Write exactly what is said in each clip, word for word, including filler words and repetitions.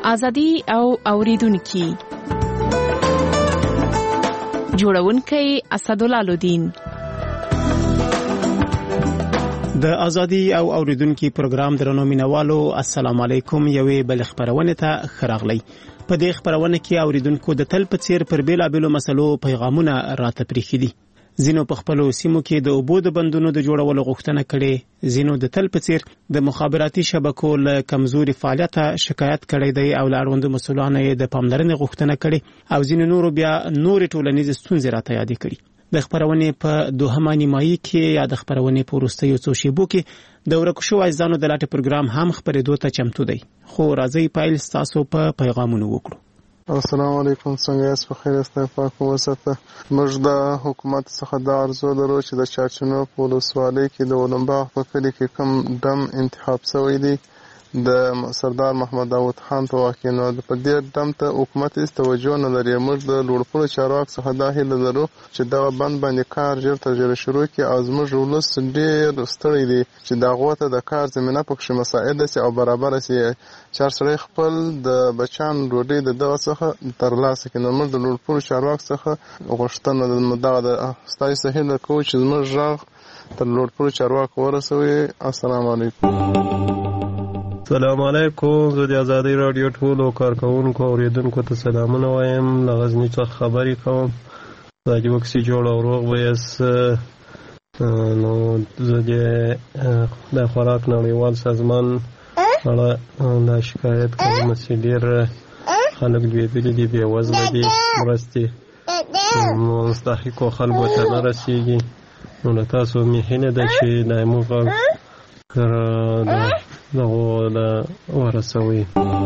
ازادي او اوریدونکو جوړونکی اسدالله لودین. د ازادي او اوریدونکو پروګرام درنو مینوالو السلام علیکم. یوې بل خبرونه ته خراغلی. په دې خبرونه کې اوریدونکو د تل په څیر پر بیلا بیلو مسلو پیغامونه راته پریخي دي. زینو په خپل سیمو کې د اوبو د بندونو د جوړولو غوښتنه کړې. زینو د تل په څیر د مخابراتي شبکو له کمزوري فعالیت شکایت کړې دی او لاروند مسولانه د پاملرنې غوښتنه کړې او زینو نور بیا نور ټولنیز ستونزې راته یاد کړې. د خبرونه په دوهمه نیمایي کې یا د خبرونه په وروستیو څو شیبو کې د ورکو شو ځانو د لاټ پروګرام هم خبرېدو ته چمتو دی. خو راځي پایل تاسو په پیغامونو وکړو. السلام علیکم. څنګه یاست؟ په خیر یاست؟ پاک وساته. موږ د حکومت څخه د ارزو لرو چې د چارچنو په ولسوالۍ کې د ولنباغ په کلي کې کوم ډم انتخاب شوی دی د سردار محمد داود خان په واقع نه په دې ډم ته حکومت هیڅ توجه نه لري. موږ د لوړپوړو چارواکو څخه دا هیله لرو چې دا بند باندې کار ژر تر ژره شروع کړي او زموږ ولس ډېر ستړی دی چې دا غوته د کار زمينه پکې مساعده سي او برابر سي چار سره خپل د بچان ډوډۍ د دغه څخه ترلاسه کړي. موږ د لوړپوړو چارواکو څخه غوښتنه د ستای سهیل کوو چې زموږ ژغ تر لوړپوړو چارواکو ورسوي. السلام علیکم. السلام علیکم. زه د ازادي رادیو ټولو کارکونکو او اوریدونکو ته سلامونه وایم. له غزني څخه خبرې کوم. د وکسي جوړ او روغ ویس نو زه د خوراک نړیوال سازمان سره د شکایت کوم چې ډېر خلک لوېدلي دي، بې وزله دي، مرستې مستحقو خلکو ته نه رسېږي. نو له تاسو مې هیله ده چې د موږ دغه د ورسوي.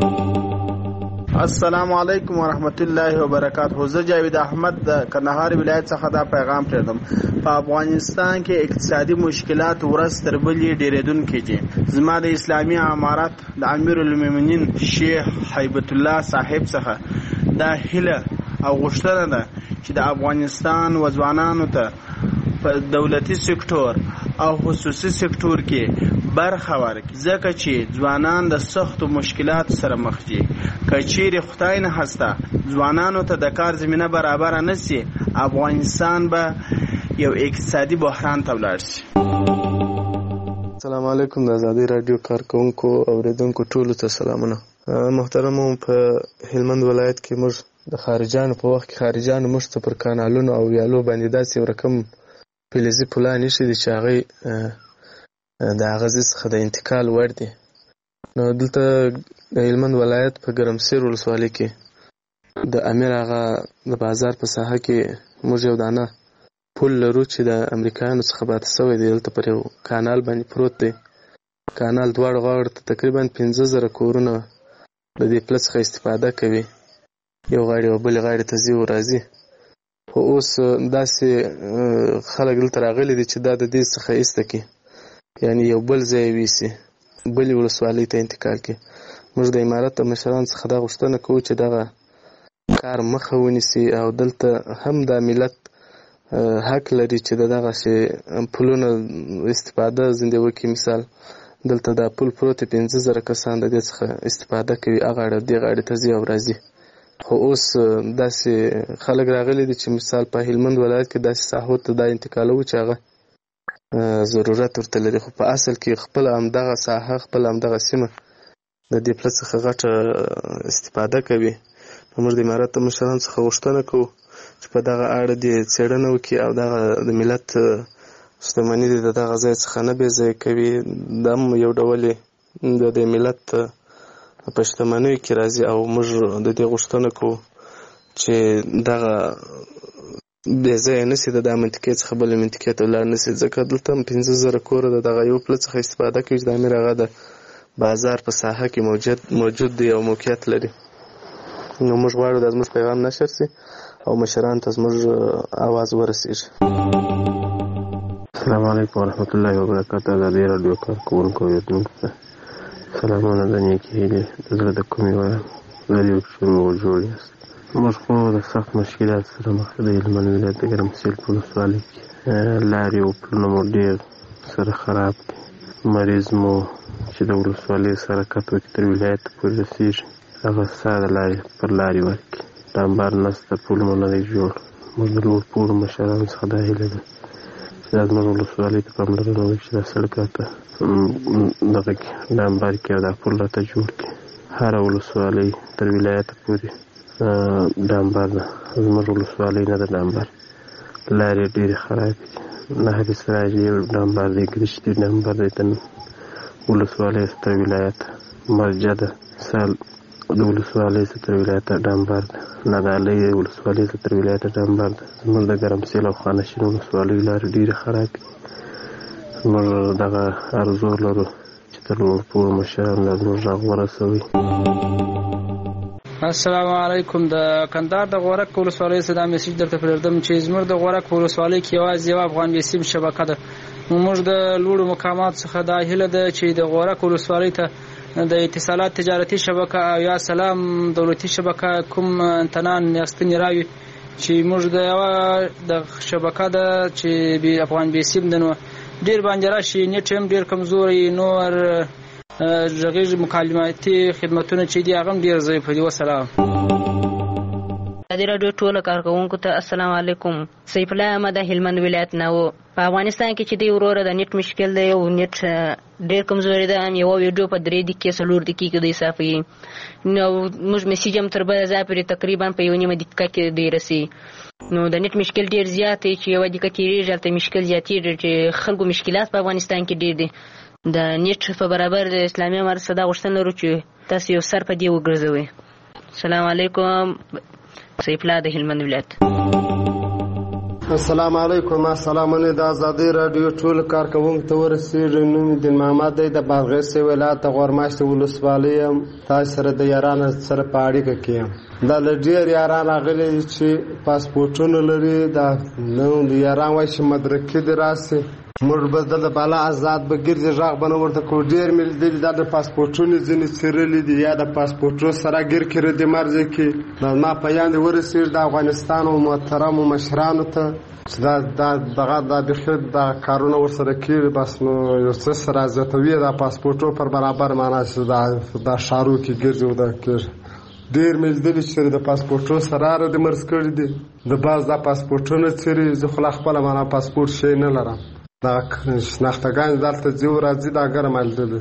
السلام علیکم ورحمت الله وبرکاته. زه جاوید احمد د کندهار ولایت څخه دا پیغام پرېږدم. په افغانستان کې اقتصادي مشکلات ورځ تر بلې ډېرېدونکي دي. زما د اسلامي امارت د امیر المؤمنین شیخ هیبت الله صاحب څخه دا هیله او غوښتنه ده چې د افغانستان وځوانانو ته په دولتي سکتور او خصوصي سکتور کې برخه ورکړي، ځکه چې ځوانان د سختو مشکلاتو سره مخ دي. که چیرې خدای نه هسته ځوانانو ته د کار زمینه برابره نه سي، افغانستان به یو اقتصادي بحران ته ولاړ شي. السلام علیکم. د ازادي رادیو کارکونکو او اوریدونکو ټولو ته سلامونه. محترمو، په هلمند ولایت کې موږ د خارجانو په وخت کې خارجانو موږ ته پر کانالونو او ویالو باندې داسې یو رقم فلزي پلان ایښي دي چې هغې د اغازي څخه د انتقال وړ دي. نو دلته د هلمند ولایت په ګرمسیر ولسوالۍ کې د امیر آغا د بازار په ساحه کې موږ یو دانه پل لرو چې د امریکایانو څخه پاتې شوی دی. دلته پر یو کانال باندې پروت دی. کانال دواړو غاړو ته تقریبا پنځه زره کورونه د دې پله څخه استفاده کوي. یو غاړې او بلې غاړې ته ځي او راځي. خو اوس داسې خلک دلته راغلي دي چې دا د دې څخه ایسته کړي، یعنی یو بل ځای ویسي، بلې ولسوالۍ ته انتقال کړي. موږ د امارت د مشرانو څخه دا غوښتنه کوو چې دغه کار مخه ونیسي او دلته هم دا ملت حق لري چې د دغسې پلونو استفاده زنده وکړي. مثال دلته دا پل پروت دی، پنځه زره کسان د دې څخه استفاده کوي، هغه غاړه دې غاړې ته ځي او راځي. خو اوس داسې خلک راغلي دي چې مثال په هلمند ولایت کې داسې ساحو ته دا انتقالوي چې هغه ضرورت ورته لري، خو په اصل کې خپل همدغه ساحه خپل همدغه سیمه د دې پله څخه غټه استفاده کوي. نو موږ د امارت د مشرانو څخه غوښتنه کوو چې په دغه اړه دې څېړنه وکړي او دغه د ملت شتمني دې د دغه ځای څخه نه بې ځایه کوي. دا هم یو ډول د دې ملت په شتمنیو کې راځي او موږ د دې غوښتنه کوو چې دغه بې ځایه نه سي، د دا منطقې څخه بلې منطقې ته ولاړ نه سي، ځکه دلته هم پنځه زره کوره د دغه یو پله څخه استفاده کوي چې د امیر آغا د بازار په ساحه کې موجود موجود دی او موقعیت لري. نو موږ غواړو دا زموږ پیغام نشر سي او مشرانو ته زموږ اواز ورسېږي. السلام علیکم ورحمت الله وبرکاته. ازادي رادیو کارکونکو اوریدونکو ته سلامونه، د نیکې هیلې د زړه د کومې وایم. زه د یو شروع جوړ یاست. موږ خو د سخت مشکلات سره مخ د هلمند ولایت د ګرمسیر په ولسوالۍ کې لارې او پلونه مو ډېر سره خراب دي. مریض مو چې د ولسوالۍ سره کت وکړي تر ولایت پورې رسېږي هغه ساده لارې پر لارې ورکړي. ډامبر نسته، پول مو نه دی جوړ. موږ د لوړ پوړو مشرانو څخه دا هیله ده چې دا زموږ ولسوالۍ ته پاملرنه وکړي چې دا سړک راته دغه کړي، ډامبر کړي او دا پل راته جوړ کړي. هره ولسوالۍ تر ولایته پورې ډامبر ده، زموږ ولسوالۍ نه ده ډامبر. لارې ډېرې خرابې دي. نهر سراج یو ډامبر دی، ګرشت دی ډامبر دی. تن ولسوالۍ تر ولایته مرجع ده، سال د ولسوالۍ تر ولایته ډامبر ده. نادعلۍ د ولسوالۍ تر ولایته ډامبر ده. زموږ د ګرمسېل او خانشین ولسوالۍ لارې ډېرې خرابې دي. موږ دغه ارزو لرو چې تر لوړ پوړو مشرانو دا زموږ غږ ورسوي. السلام علیکم. د کندهار د غورک ولسوالۍ څخه دا میسج درته پرېږدم چې زموږ د غورک ولسوالۍ کې یوازې یو افغان بیسیم شبکه ده. موږ د لوړو مقاماتو څخه دا هیله ده چې د غورک ولسوالۍ ته د اتصالات تجارتي شبکه او یا سلام دولتي شبکه کوم انتنان یاستنې راوي چې موږ د یوه د شبکه ده چې افغان بیسیم ده، نو ډېر باندې راشي. نیټ هم ډېر کمزوری، نور غږیز مکالماتي خدمتونه چې دي هغه هم ډېر ضعیف دي. وسلام. ازادي راډیو ټولو کارکوونکو ته السلام علیکم. سیف الله احمد هلمند ولایت نه و. په افغانستان کې چې دی وروره د نیټ مشکل دی او نیټ ډېر کمزوری ده. هم یوه ویډیو په درې دقیقې څلور دقیقې دی صافي. نو موږ میسیج هم تر بله ځایه پورې تقریبا په یوه نیمه دقیقه کې دی رسي. نو د نیټ مشکل ډېر زیات دی چې یوه دقیقه تېرېږي هلته مشکل زیاتېږي چې خلکو مشکلات په افغانستان کې ډېر دي. د نیټ په برابر د اسلامي امارت څخه دا غوښتنه لرو چې تاسو یو سر په دې وګرځوئ. السلام علیکم. سیف الله د هلمند ولایت. السلام علیکم. سلامونه د ازادي رادیو ټول کارکوونکو ته ورسېږي. نوم دین محمد دی، د بادغیس ولایت د غورماشت ولسوالۍ یم. تاسو سره د یارانو سره په اړیکه کې یم. دا له ډېر یاران راغلي چې پاسپورټونه لري. دا نو د یاران وایي چې مدرکې دې راسي، موږ به دلته بالا آزاد به ګرځي، غږ به نه ورته کوو. ډېر مې لیدلي دا د پاسپورټونو ځینې څیرلي دي یا د پاسپورټو سره ګیر کړي دي مرځي کې. دا ما په یاندې ورسېږي د افغانستان او محترمو مشرانو ته چې دا دا دغه دا بېخي دا کارونه ورسره کېږي. بس نو یو څه سره زیاتوي دا پاسپورټو پر برابر معنا چې دا دا ښارو کې ګرځي او دا کېږي. ډېر مې لیدلي چې د پاسپورټو سره را دې مرز کړي دي. د بعض دا پاسپورټونه څیري. زه خو لا خپله معنا پاسپورټ شی نه لرم. دا شناختګان دلته ځي او راځي، دا ګرم لیدلي.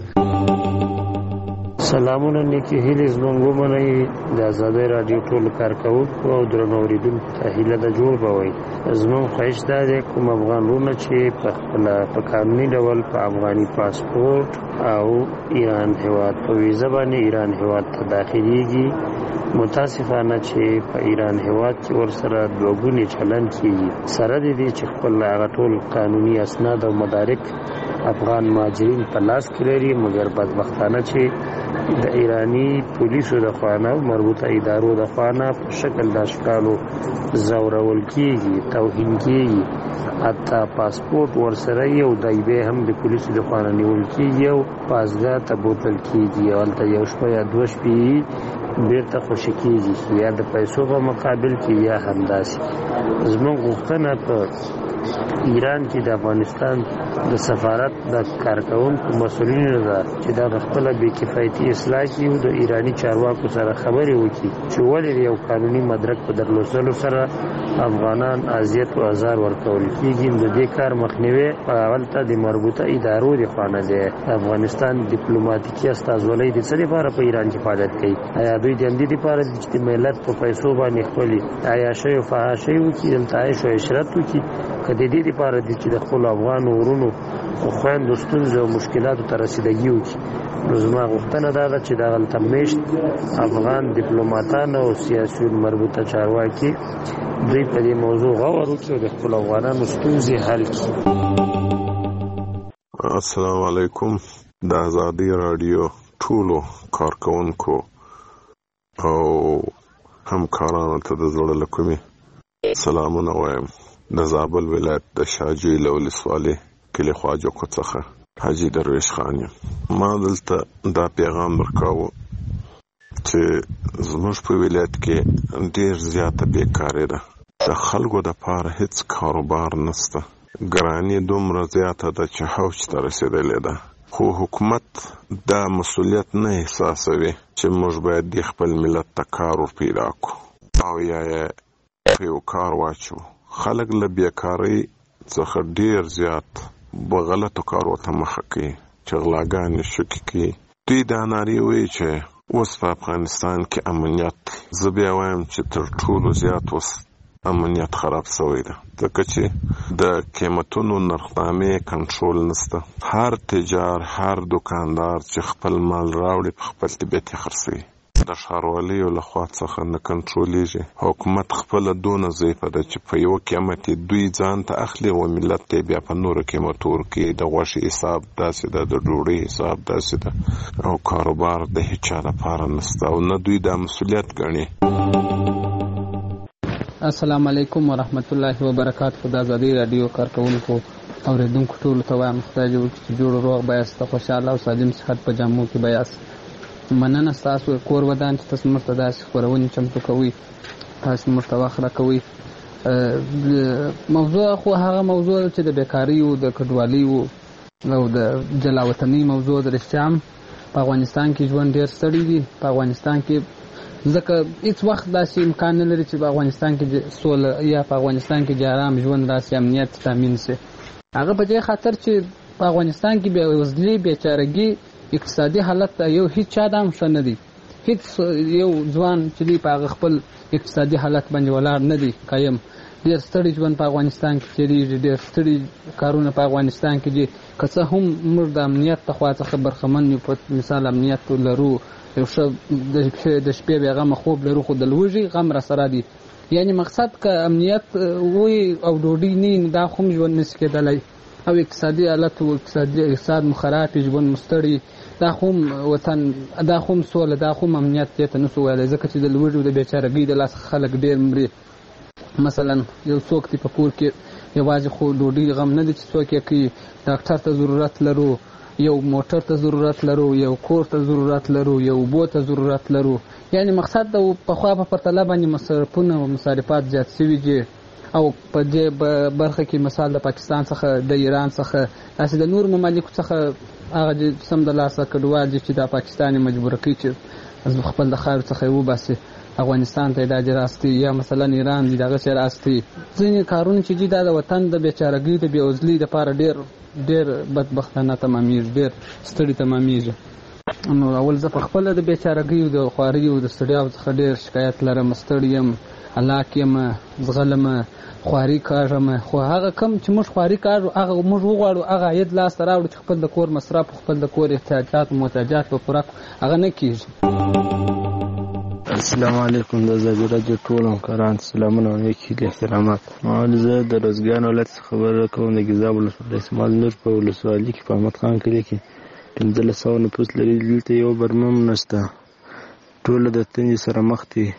سلامونه نیکې هیلې زموږ ومنئ. د ازادۍ راډیو ټولو کارکوونکو او درنو اورېدونکو ته هیله ده جوړ به وئ. زموږ خواهش دا دی کوم افغان وروڼه چې په خپله په قانوني ډول په افغاني پاسپورټ او ایران هېواد په ویزه باندې ایران هېواد ته داخلېږي، متاسفانه چې په ایران هېواد کې ورسره دوه ګونې چلن کېږي. سره د دې چې خپل هغه ټول قانوني اسناد او مدارک افغان مهاجرین په لاس کې لري، مګر بدبختانه چې د ایرانی پولیسو د خوا نه مربوطه ادارو د خوا نه په شکل د اشکالو ځورول کېږي، توهین کېږي. حتی پاسپورټ ورسره یو دی به هم د پولیسو د خوا نه نیول کېږي او پازګاه ته بوتل کېږي. هلته یو شپه یا دوه شپې بیرته خوشي کېږي، یا د پیسو په مقابل کې یا همداسې. زموږ غوښتنه په ایران کې د افغانستان د سفارت د کارکوونکو مسؤلینو ده چې دا خپله بې کفایتي اصلاح کړي او د ایراني چارواکو سره خبرې وکړي چې ولې د یو قانوني مدرک په درلودلو سره افغانان اذیت او ازار ورکول کېږي. د دې کار مخنیوی په اول ته د مربوطه ادارو د خوا نه دی. افغانستان ډیپلوماتیکي استازولۍ د څه لپاره په ایران کې فعالیت کوي؟ آیا دوی د همدې لپاره دي چې د ملت په پیسو باندې خپلې عیاشۍ او فحاشۍ وکړي، دلته عیش او عشرت وکړي؟ که د دې لپاره دي چې د خپلو افغانو وروڼو او خویندو ستونزو او مشکلاتو ته رسیدګي وکړي، نو زما غوښتنه دا ده چې دغلته میشت افغان ډیپلوماتان او سیاسیون مربوطه چارواکي دوی په دې موضوع غور وکړي او د خپلو افغانانو ستونزې حل کړي. السلام علیکم. د ازادي راډیو ټولو کارکوونکو او همکارانو ته د زړه له کومې سلامونه وایم. د زابل ولایت د شاجوی له ولسوالۍ کلي خواجوکو څخه حاجي درویش خان یم. ما دلته دا پیغام ورکاوه چې زموږ په ولایت کې ډېر زیاته بیکاري ده. د خلکو دپاره هېڅ کاروبار نشته. ګراني دومره زیاته ده چې حوج ته رسېدلې ده. خو حکومت دا مسؤلیت نه احساسوي چې موږ باید د خپل ملت ته کار ور پیدا کړو او یا یې په یو کار واچو. خلک له بیکارۍ څخه ډیر زیات په غلطو کارو ته مخه کوي چې غلاګانې شوکې کوي. دوی دا نارې وایي چې اوس په افغانستان کې امنیت. زه بیا وایم چې تر ټولو زیات اوس امنیت خراب شوی ده ځکه چې د قیمتونو نرخنامې کنټرول نشته. هر تجار هر دکاندار چې خپل مال راوړي په خپل طبیعت یې خرڅوي. د ښاروالۍ له خوا څخه نه کنټرولیږي. حکومت خپله دونه ضعیفه ده چې په یوه قیمت دوی ځان ته اخلي او ملت ته بیا په نورو قیمتو ورکوي. د غوښې حساب داسې ده، د ډوډۍ حساب داسې ده او کاروبار د هیچ چا لپاره نشته او نه دوی دا مسؤلیت ګڼي. السلام علیکم ورحمت الله وبرکاته. د ازادي راډیو کارکونکو اوریدونکو ټولو ته وایم خدای دې وکړي چې جوړ روغ بایاست، خوشحاله او سالم صحت په جامو کې بایاست. مننه ستاسو کور ودان چې تاسو موږ ته داسې خپرونې چمتو کوئ، تاسو موږ ته وخت راکوئ. موضوع خو هغه موضوع چې د بیکارۍ و، د کډوالۍ و او د جلاوطنۍ موضوع د رښتیا هم په افغانستان کې ژوند ډېر ستړی دي. په افغانستان کې ځکه هېڅ وخت داسې امکان نه لري چې په افغانستان کې سوله یا په افغانستان کې د ارام ژوند داسې امنیت تامین شي. هغه په دې خاطر چې په افغانستان کې بېوزلي، بېچارهګي، اقتصادي حالت یو هیڅ چا د هم ښه نه دی. هیڅ یو ځوان چې دی په هغه خپل اقتصادي حالت باندې ولاړ نه دی قایم. ډېر ستړی ژوند په افغانستان کې تېرېږي، ډېر ستړي کارونه په افغانستان کې دي. که څه هم موږ د امنیت د خوا څخه برخمن یو، په مثال امنیت لرو، یو ښه د شپې بېغمه خوب لرو، خو د لوږې غم را سره دی. یعنې مقصد که امنیت وي او ډوډۍ نه دا خو هم ژوند نشي کېدلی او اقتصادي حالت او اقتصادي اقتصاد مو خراب وي، ژوند مو ستړی، دا خو وطن، دا خو سوله، دا خو امنیت دې ته نشو ویلی ځکه چې د لوږې او د بېچارهګۍ د لاسه خلک ډېر مري. مثلا یو څوک دی په کور کې یوازې خو ډوډۍ غم نه دی چې څوک یې کوي، ډاکټر ته ضرورت لرو، یو موټر ته ضرورت لرو، یو کور ته ضرورت لرو، یو اوبو ته ضرورت لرو. یعنې مقصد د پخوا په پرتله باندې مصرفونه او مصارفات زیات شوي دي. او په دې برخه کې مثال د پاکستان څخه، د ایران څخه، داسې د نورو ممالکو څخه هغه چې سم د لاسه کډوال دي چې د پاکستان یې مجبوره کوي چې خپل د خاورې څخه یې وباسي، افغانستان ته یې دا دې راستي، یا مثلا ایران دي دغسې راستي. ځینې کارونه چې دي دا د وطن د بېچارهګۍ، د بېوزلۍ دپاره ډېر ډېر بدبختانه تمامېږي، ډېر ستړي تمامېږي. نو اول زه په خپله د بېچارهګۍ او د خوارۍ او د ستړیاو څخه ډېر شکایت لرم، ستړی یم، هلاک یم، زغلمه، خواري کاږم. خو هغه کم چې موږ خواري کاږو هغه موږ وغواړو هغه عاید لاسته راوړو چې خپل د کور مصرف، خپل د کور احتیاجات او محتاجات به پوره کړو، هغه نه کېږي. السلام علیکم. د ازادي راډیو ټول همکاران سلامونه او نیک هیلې احترامات. معلومات زه د روزګان ولایت څخه خبره کوم. د ګیزاب ولسوالۍ اسماعیل نور په ولسوالۍ کې په احمد خان کلي کې پنځلس سوه نفوس لري. دلته یو برمه هم نشته، ټوله د تندې سره مخ دي.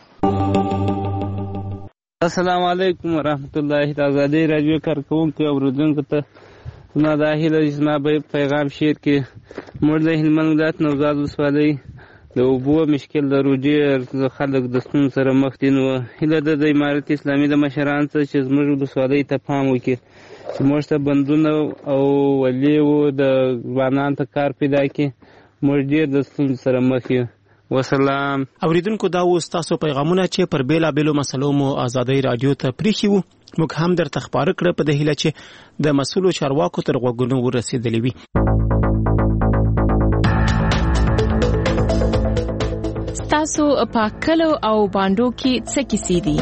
السلام علیکم ورحمت الله. د ازادي راډیو کارکونکو اورېدونکو ته زما دا هیله چې زما به پیغام شیر کړي. موږ د هلمند ولایت نوزاد ولسوالۍ د اوبو مشکل لرو، ډېر خلک د ستونزو سره مخ دي. نو هیله ده د امارت اسلامي د مشرانو څخه چې زموږ ولسوالۍ ته پام وکړي چې موږ ته بندونه او ولیو د ځوانانو ته کار پیدا کړي. موږ ډېر د ستونزو سره مخ یو. وسلام. اوریدونکو دا و ستاسو پیغامونه چې پر بیلابېلو مسلو مو ازادي راډیو ته پریښي وو. موږ هم درته خبره کړه په دې هیله چې د مسؤلو چارواکو تر غوږونو ورسېدلې وي. ستاسو په کلو او باندو کې څه کیسې دي؟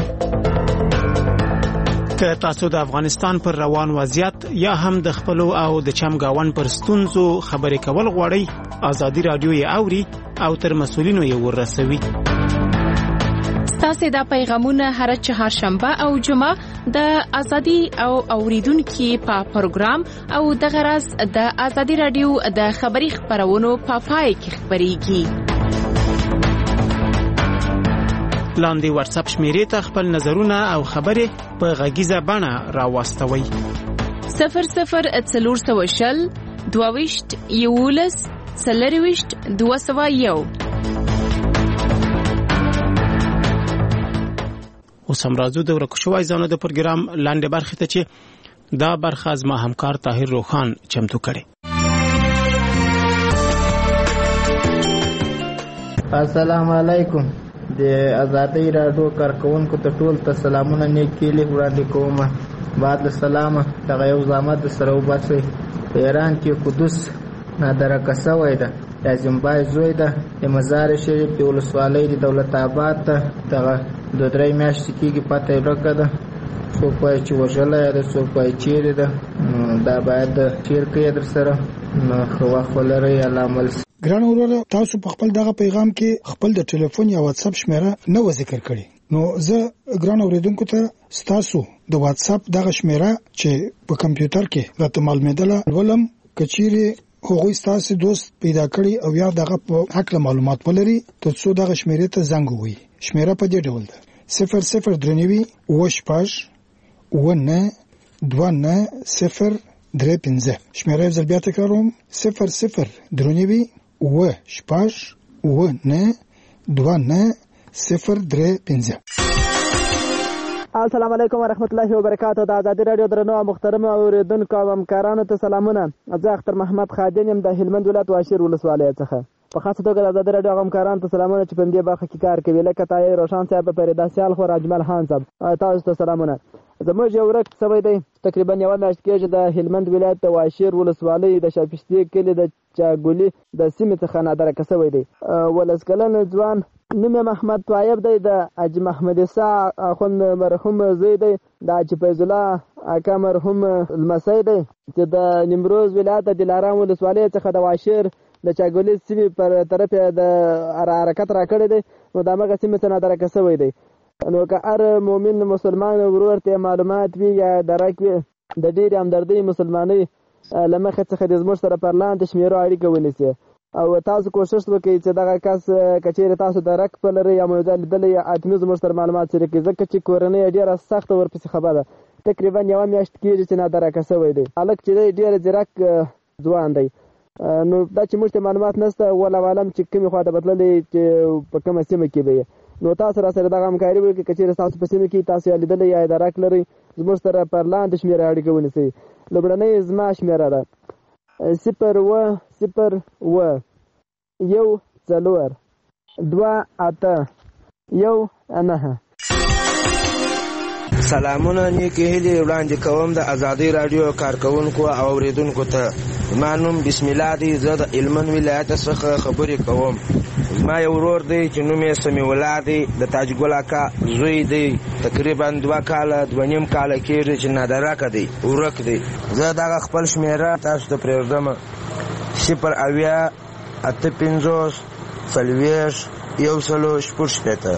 که تاسو د افغانستان پر روان وضعیت یا هم د خپلو او د چمګاون پر ستونزو خبرې کول غواړئ، ازادي راډیو یې اوري او تر مسؤلینو یې ورسوي. ستاسو دا پیغامونه هر چهارشنبه او جمعه د ازادي او اوریدونکو په پروګرام او د غرض د ازادي راډیو د خبري خبرونو په پای کې خبريږي. لاندې واتس اپ شمیرې ته خپل نظرونه او خبرې په غږیزه بڼه راوستوئ. صفر صفر څلور سوه شل دوه ویشت یولس څلور ویشت دوه سوه یو. اوس هم راځو د ورکو شوی ځانو د پروګرام لاندې برخې ته چې دا برخه زما همکار طاهر روخان چمتو کړي. السلام علیکم. د آزادۍ راډیو کارکونکو ته ټول ته سلامونه نیکې لیک وړاندې کوم. بعد السلام دغه یو زحمت سره وباسئ. په ایران کې قدس نادرکه شوی ده، د زیمبای زوی ده، د مزار شریف د ولسوالۍ د دولت آباد ته دغه دوه درې میاشتې کېږي پته یې ورکه ده. څوک وایي چې وژلی ده، څوک وایي چیرې ده. دا باید شیر کوي در سره. نو ښه وخت ولرئ. الله عمل. ګران وروره، تاسو په خپل دغه پیغام کې خپل د ټلیفون یا واتس اپ شمیره نه و ذکر کړی. نو زه ګران اوریدونکو ته ستاسو د واتس اپ دغه شمیره چې په کمپیوټر کې راته معلومېدله ولم کچيري هغوی ستاسو دوست پیدا کړی او یا دغه په حق معلومات ولري ترڅو دغه شمیره ته زنګ ووهي. شمیره په دې ډول ده: صفر صفر درنوي وش پاش ونه دوه نه صفر درې پنځه. شمیره زل بیا تکراروم: صفر صفر درنوي و شپاش و نه دوه نه صفر درې پنځه. السلام علیکم ورحمت الله وبرکاته. د آزادي رادیو درنو محترم اوریدونکو او همکارانو ته سلامونه. زه اختر محمد خادم یم د هلمند ولایت واشیر ولسوالۍ څخه. په خاصه توګه د آزادي رادیو همکارانو ته سلامونه چې په دې برخه کې کار کوي، لکه طاهر روشن صاحب، فریدا سیال خو، اجمل خان صاحب، تاسو ته سلامونه. زموږ یو ورک سوی دی تقریبا یو میاشت کېږي د هلمند ولایت د واشیر ولسوالۍ د شاپشتي کلي د چاګولي د سیمې څخه نادرکه سوی دی. ولس کلن ځوان نوم محمد طایب دی، د حاجي محمد عیسی اخوند مرحوم زوی دی، د حاجي فیض الله اکا مرحوم لمسی دی چې د نیمروز ولایت د دلارام ولسوالۍ څخه د واشیر د چاګولي سیمې پر طرف د حرکت را کړی دی. نو د هغه سیمې څخه نادرکه سوی دی. نو که هر مؤمن مسلمان ورور ته معلومات وي یا درک وي د ډېرې همدردۍ مسلمانۍ له مخې څخه د زموږ سره پر لاندې شمېرو اړیکه ونیسي او تاسو کوشش وکړئ چې دغه کس که چېرې تاسو درک په لرئ یا مو یو ځای لیدلی یا حتمي زموږ سره معلومات شریک کړئ، ځکه چې کورنۍ یې ډېره سخته ورپسې خبره ده. تقریبا یوه میاشت کېږي چې نادرکه شوی دی. هلک چې دی ډېر ځیرک ځوان دی. نو دا چې موږ ته معلومات نشته، والله عالم چې کومې خوا ته بتللی چې په کومه سیمه کې به یې. نو تاسو را سره دغه همکاري وکړئ. که چېرې تاسو په سیمه کې تاسو یې لیدلی یا درک لرئ، زموږ سره پر لاندې شمېره اړیکه ونیسئ. لومړنۍ زما شمېره ده صفر اوه صفر اوه یو څلور دوه اته یو نهه. سلامونه نیکې هیلې وړاندې کوم د آزادۍ راډیو کارکونکو او اوریدونکو ته. زما نوم بسم الله دی. زه د هلمند ولایت څخه خبرې کوم. زما یو ورور دی چې نوم یې سمیع الله دی، د تاج ګل اکا زوی دی. تقریبا دوه کاله دوه نیم کاله کېږي چې نادرکه دی، ورک دی. زه دغه خپل شمېره تاسو ته پرېږدم: صفر اویا اته پنځوس څلوېښت یو سلو شپږ شپېته.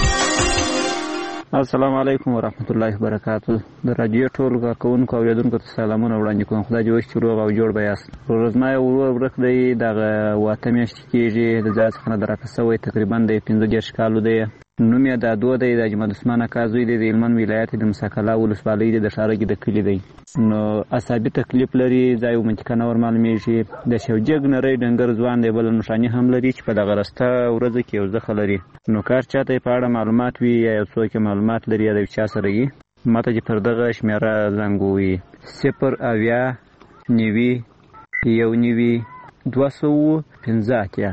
السلام علیکم ورحمت الله وبرکاته. د راډیو ټولو کارکوونکو او اوریدونکو ته سلامونه وړاندې کوم. خدای دې وکړي چې روغ او جوړ به یاست. ورځ ما یو ورور ورک دی، دغه اته میاشتې کېږي د ځای څخه نادرکه شوی، تقریبا د پنځه دېرش کالو دی. نوم یې دادو دی، د اجمل عثمان اکا زوی دی، د هلمند ولایت د مساکلا ولسوالۍ دی، د ښارګي د کلي دی. نو عصابي تکلیف لري، ځای او منطقه نه ور معلومېږي. د شوجګ نری ډنګر ځوان دی، بله نښاني هم لري چې په دغه رسته ورځو کې یو زخه لري. نو کار چاته یې په اړه معلومات وي یا یو څوک یې معلومات لري یا د یو چا سره وي، ماته چې پر دغه شمېره زنګ ووهي: صفر اویا نوي یو نوي دوه سوه پنځه اتیا.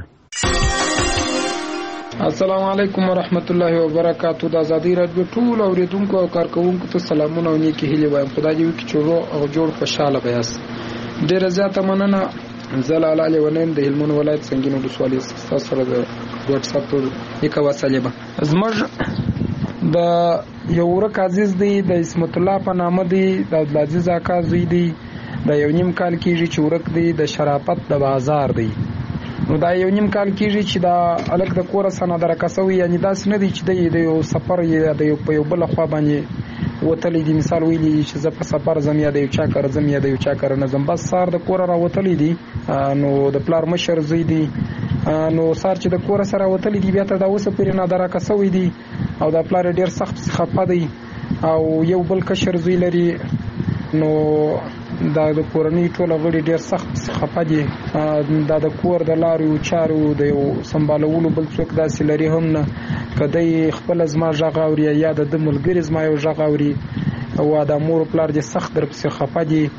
السلام علیکم ورحمت الله وبرکاته. د آزادۍ راډیو ټول اوریدونکو او کارکوونکو ته سلامونه او نیکې هیلې وایم. خدای دې وکړي چې روغ او جوړ خوشحاله به یاست. ډېره زیاته مننه. زه لاله لیونیم د هلمند ولایت سنګین ولسوالۍ ستاسو سره د واتس اپ نیکه وسلې به. زموږ د یو ورک عزیز دی، د اسمت الله په نامه دی، د عبدالعزیز اکا زوی دی، د یو نیم کال کېږي چې ورک دی، د شرافت د بازار دی. نو دا یو نیم کال کېږي چې دا هلک د کوره څخه نادرکه شوی، یعنې داسې نه دی چې دی د یو سفر یا د یو په یو بله خوا باندې وتلی دی. مثال ویلی چې زه په سفر ځم یا د یو چا کره ځم یا د یو چا کره نه ځم، بس سهار د کوره راوتلی دی. نو د پلار مشر زوی دی، نو سهار چې د کوره سره راوتلی دی بیا تر دا اوسه پورې نادرکه شوی دی او دا پلار ډېر سخت خفه دی او یو بل کشر زوی لري. نو دا د کورنۍ ټوله غړي ډېر سخت خفه دي. دا د کور د لارو چارو د یو سمبالولو بل څوک داسې لري هم نه، که دی خپله زما غږ اوري یا د ده ملګري زما یو غږ اوري او دا مور پلار دې سخت درپسې خفه دي.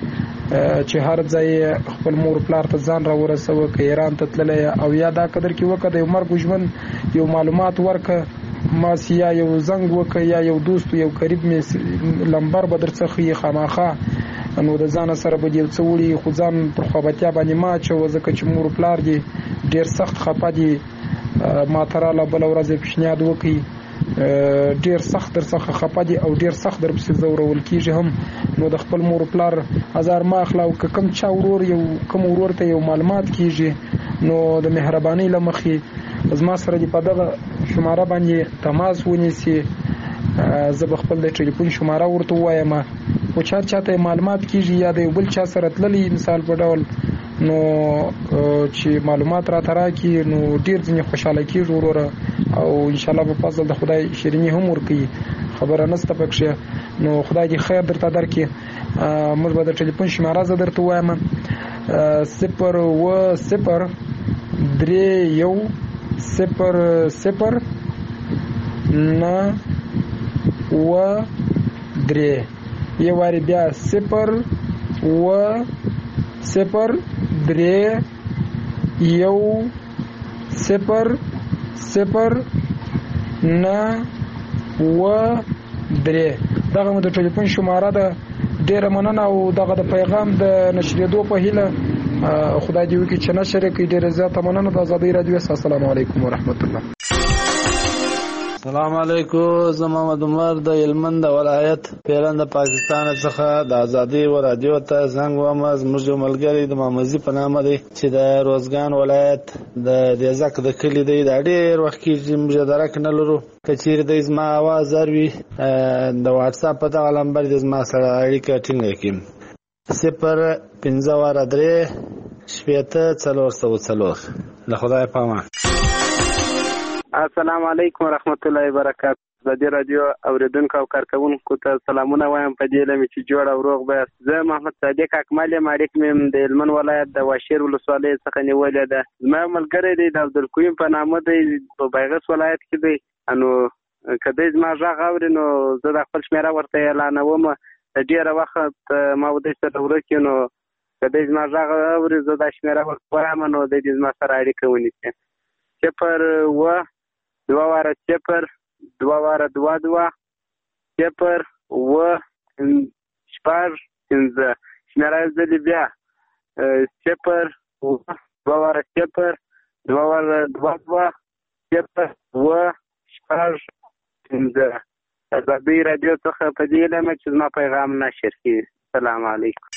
چې هر ځای خپل مور پلار ته ځان را ورسوه، که ایران ته تللی او یا دا قدر کې وکړه د یو مرګ ژوند یو معلومات ورکړه، ماس یا یو زنګ وکړه یا یو دوست یو قریب مې لمبر به در څخه یې خامخا نو د ځان سره به یو څه وړي، خو ځان پر خوابتیا باندې ما اچوه ځکه چې مور پلار دي ډېر سخت خفه دي. ما ته راله بله ورځ یې پیشنهاد وکړي، ډېر سخت در څخه خفه دي او ډېر سخت در پسې ځورول کېږي هم. نو د خپل مور پلار ازار ما اخله او که کوم چا ورور یو کوم ورور ته یو معلومات کېږي نو د مهربانۍ له مخې زما سره دې په دغه شماره باندې تماس ونیسي، زه به خپل د ټلیفون شماره ورته ووایم. خو چا چاته معلومات کېږي یا د یو بل چا سره تللی مثال په ډول نو چې معلومات راته راکړي نو ډېر ځینې خوشحاله کېږي وروره، او انشاءالله په فضل د خدای شیریني هم ورکوي، خبره نشته پکښې. نو خدای دې خیر درته درکړي. موږ به د ټلیفون شماره زه درته ووایم صفر اوه صفر درې یو صفر صفر نه اوه درې، یو وارې بیا صفر اوه صفر درې یو صفر صفر نه اوه درې. دغه مو د ټلیفون شماره ده. ډېره مننه او دغه د پیغام د نشرېدو په هیله خدای دې وکړي چې نشر یې کړي. ډېره زیاته مننه. د ازادۍ راډیو. السلام علیکم ورحمت الله. السلام علیکم. زه محمد عمر د هلمند ولایت پیران د پاکستان څخه د ازادۍ رادیو ته زنګ وم. زموږ یو ملګری د مامزي په نامه دی چې د روزګان ولایت د دیزک د کلي دی. دا ډېر وخت کېږي موږ درک نه لرو. که چیرې د زما اواز اروي د واټساپ په دغه نمبر د زما سره اړیکه ټینګه کړي. صفر پنځه واره درې شپېته څلور سوه څلور. له خدای په امان. السلام علیکم ورحمت الله وبرکاته. ازادي راډیو اوریدونکو او کارکونکو ته سلامونه وایم په دې لمه چې جوړ او روغ به. زه محمد صادق اکمل یم. اړیک مې د هلمند ولایت د واشیر ولسوالۍ څخه نیولې ده. زما ملګری دی د عبدالقیوم په نامه دی، په بیغس ولایت کې دی. نو که دی زما غږ اوري نو زه د خپل شمېره ورته اعلانوم. د ډېره وخت ما ودی سره ورکړي نو که دی زما غږ اوري زه دا شمېره ورته وایم نو دی دې زما سره اړیکه ونیسي. صفر اوه دوه واره صفر دوه واره دوه دوه صفر اوه شپږ پنځه. شمېره یې ځلې بیا صفر اوه دوه واره صفر دوه واره دوه دوه صفر اوه شپږ پنځه. ازادۍ راډیو څخه په دې لمه چې زما پیغام نشر کړي. السلام علیکم.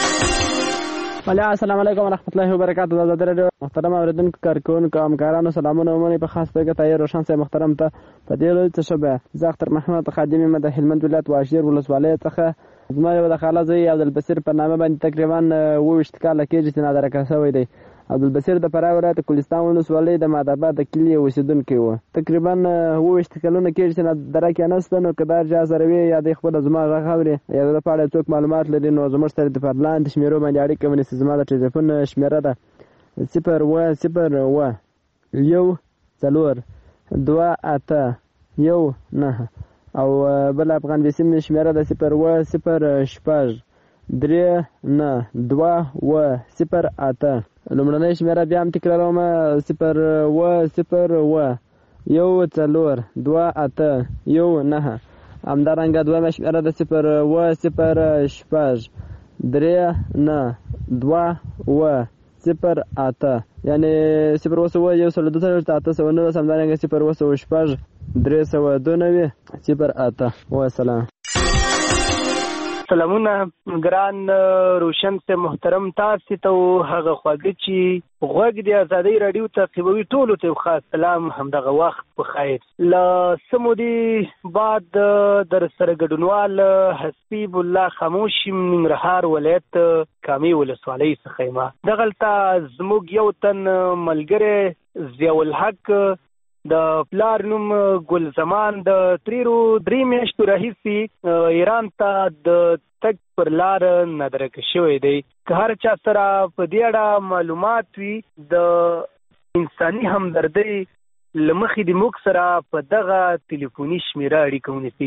السلام علیکم ورحمت الله وبرکاته. د ازادۍ راډیو محترم اوریدونکو کارکونکو همکارانو سلامونه ومنئ. په خاص توګه ته روشن صاحب محترم ته په دې ورځ څه شبه زه اختر محمد خادم یم د هلمند ولایت واشیر ولسوالۍ څخه. زما یو د خاله زوی عبدالبصیر په نامه باندې تقریبا اووه ویشت کاله کېږي چې نادرکه شوی دی. عبدالبصیر د فراه ولایت کوهستان ولسوالۍ د مادآباد د کلي اوسېدونکی و. تقریبا اووه ویشت کلونه کېږي چې نادرکه نشته. نو که دا چا سره وي یا د خپله زما غږ اوري یا د په اړه څوک معلومات لري نو زموږ سره د په لاندې شمېرو باندې اړیکه ونیسي. زما د ټلیفون شمېره ده صفر اوه صفر اوه یو څلور دوه اته یو نهه او بل افغان بیسیم شمېره ده صفر اوه صفر شپږ درې نه دوه اوه صفر اته. لومړنۍ شمېره بیا هم تکراروم صفر اوه صفر اوه یو څلور دوه اته یو نهه. همدارنګه دویمه شمېره ده صفر اوه صفر شپږ درې نه دوه اوه صفر اته، یعنې صفر اوه سوه یو سل دوه څلوېښت اته سوه نولس. همدارنګه صفر اوه سوه شپږ درې سوه دوه نوي صفر اته. وسلام. سلامونه ګران روشن سے محترم تاسو ته هغه خواږه چې غوږ د ازادۍ راډیو تعقیبوي ټولو ته خاص سلام. همدغه وخت په خیر. له سمودي بعد در سره ګډونوال حسیب الله خاموش ننګرهار ولایت کامې ولسوالۍ څخه یم. دغلته زموږ یو تن ملګری ضیاءالحق د پلار نوم ګل زمان د تریرو درې میاشتو راهیسې ایران ته د تګ پر لار نادرکه شوی دی. که هر چا سره په دې اړه معلومات وي د انساني همدردۍ له مخې د موږ سره په دغه تلیفوني شمېره اړیکه ونیسي